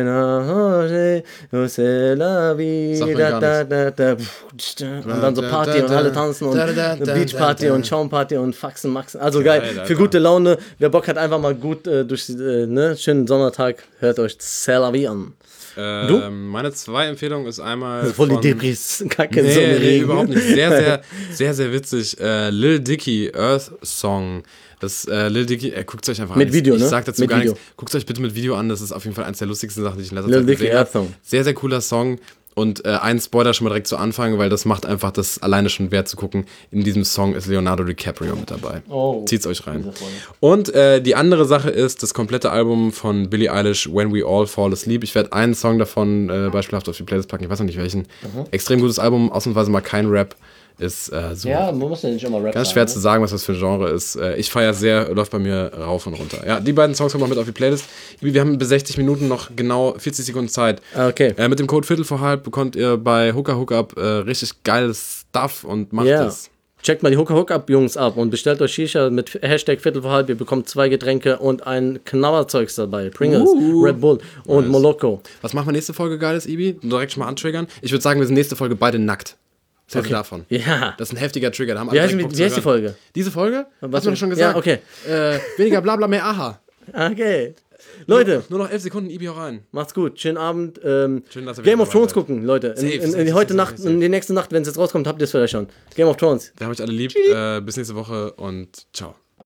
Speaker 1: Und dann so Party und alle tanzen und Beachparty und Schaumparty und Faxen, Maxen. Also geil, für gute Laune. Wer Bock hat, einfach mal gut äh, durch den äh, ne, schönen Sommertag, hört euch C'est la vie an.
Speaker 2: Ähm,
Speaker 1: du?
Speaker 2: Meine zwei Empfehlungen ist einmal.
Speaker 1: Das ist voll die
Speaker 2: von-
Speaker 1: Debris, kacke,
Speaker 2: Nee,
Speaker 1: so
Speaker 2: nee,
Speaker 1: Regen.
Speaker 2: überhaupt nicht. Sehr, sehr, sehr, sehr witzig. Äh, Lil Dicky, Earth Song. Das äh, Lil Dicky, äh, guckt euch einfach
Speaker 1: Mit
Speaker 2: an.
Speaker 1: Video,
Speaker 2: ich,
Speaker 1: ne?
Speaker 2: Ich sag dazu
Speaker 1: Mit
Speaker 2: gar
Speaker 1: Video.
Speaker 2: nichts. Guckt euch bitte mit Video an. Das ist auf jeden Fall eines der lustigsten Sachen, die ich in letzter
Speaker 1: Lil
Speaker 2: Zeit
Speaker 1: Dicky,
Speaker 2: gesehen habe.
Speaker 1: Earth Song.
Speaker 2: Sehr, sehr cooler Song. Und äh, ein Spoiler schon mal direkt zu Anfang, weil das macht einfach das alleine schon wert zu gucken. In diesem Song ist Leonardo DiCaprio mit dabei.
Speaker 1: Oh.
Speaker 2: Zieht's euch rein. Und äh, die andere Sache ist das komplette Album von Billie Eilish, When We All Fall Asleep. Ich werde einen Song davon äh, beispielhaft auf die Playlist packen, ich weiß noch nicht welchen. Mhm. Extrem gutes Album, ausnahmsweise mal kein Rap. Ist äh, so
Speaker 1: Ja, man muss ja nicht immer Rap
Speaker 2: ganz
Speaker 1: sagen,
Speaker 2: schwer
Speaker 1: ne?
Speaker 2: zu sagen, was das für ein Genre ist. Äh, ich feiere sehr, läuft bei mir rauf und runter. Ja, die beiden Songs kommen noch mit auf die Playlist. Wir haben bis sechzig Minuten noch genau vierzig Sekunden Zeit.
Speaker 1: Ah, okay.
Speaker 2: Äh, mit dem Code Viertel vor halb bekommt ihr bei Hooker Hookup äh, richtig geiles Stuff und macht
Speaker 1: Ja.
Speaker 2: es.
Speaker 1: Checkt mal die Hooker Hookup Jungs ab und bestellt euch Shisha mit Hashtag Viertel vor halb. Ihr bekommt zwei Getränke und ein Knabberzeugs dabei. Pringles,
Speaker 2: Uh.
Speaker 1: Red Bull und
Speaker 2: Nice.
Speaker 1: Moloko.
Speaker 2: Was machen wir nächste Folge geiles, Ibi? Direkt schon mal antriggern. Ich würde sagen, wir sind nächste Folge beide nackt. Was hältst du davon?
Speaker 1: Ja.
Speaker 2: Das ist ein heftiger Trigger. Da haben
Speaker 1: Wie
Speaker 2: alle
Speaker 1: heißt,
Speaker 2: direkt
Speaker 1: wie,
Speaker 2: Bock
Speaker 1: wie
Speaker 2: zu
Speaker 1: heißt die
Speaker 2: hören.
Speaker 1: Folge?
Speaker 2: Diese Folge?
Speaker 1: Was
Speaker 2: Hast du doch schon gesagt.
Speaker 1: Ja, okay.
Speaker 2: Äh, weniger Blabla, mehr Aha.
Speaker 1: Okay. Leute,
Speaker 2: Nur noch elf Sekunden, Ibi, hau rein.
Speaker 1: macht's gut. Schönen Abend. Ähm,
Speaker 2: Schön, dass ihr
Speaker 1: Game
Speaker 2: wieder
Speaker 1: of Thrones
Speaker 2: dabei seid.
Speaker 1: gucken, Leute. In,
Speaker 2: Safe,
Speaker 1: in,
Speaker 2: safe,
Speaker 1: in die
Speaker 2: safe,
Speaker 1: heute
Speaker 2: safe,
Speaker 1: Nacht,
Speaker 2: safe.
Speaker 1: in die nächste Nacht, wenn es jetzt rauskommt, habt ihr es vielleicht schon. Game of Thrones.
Speaker 2: Wir haben euch alle lieb. Äh, bis nächste Woche und ciao.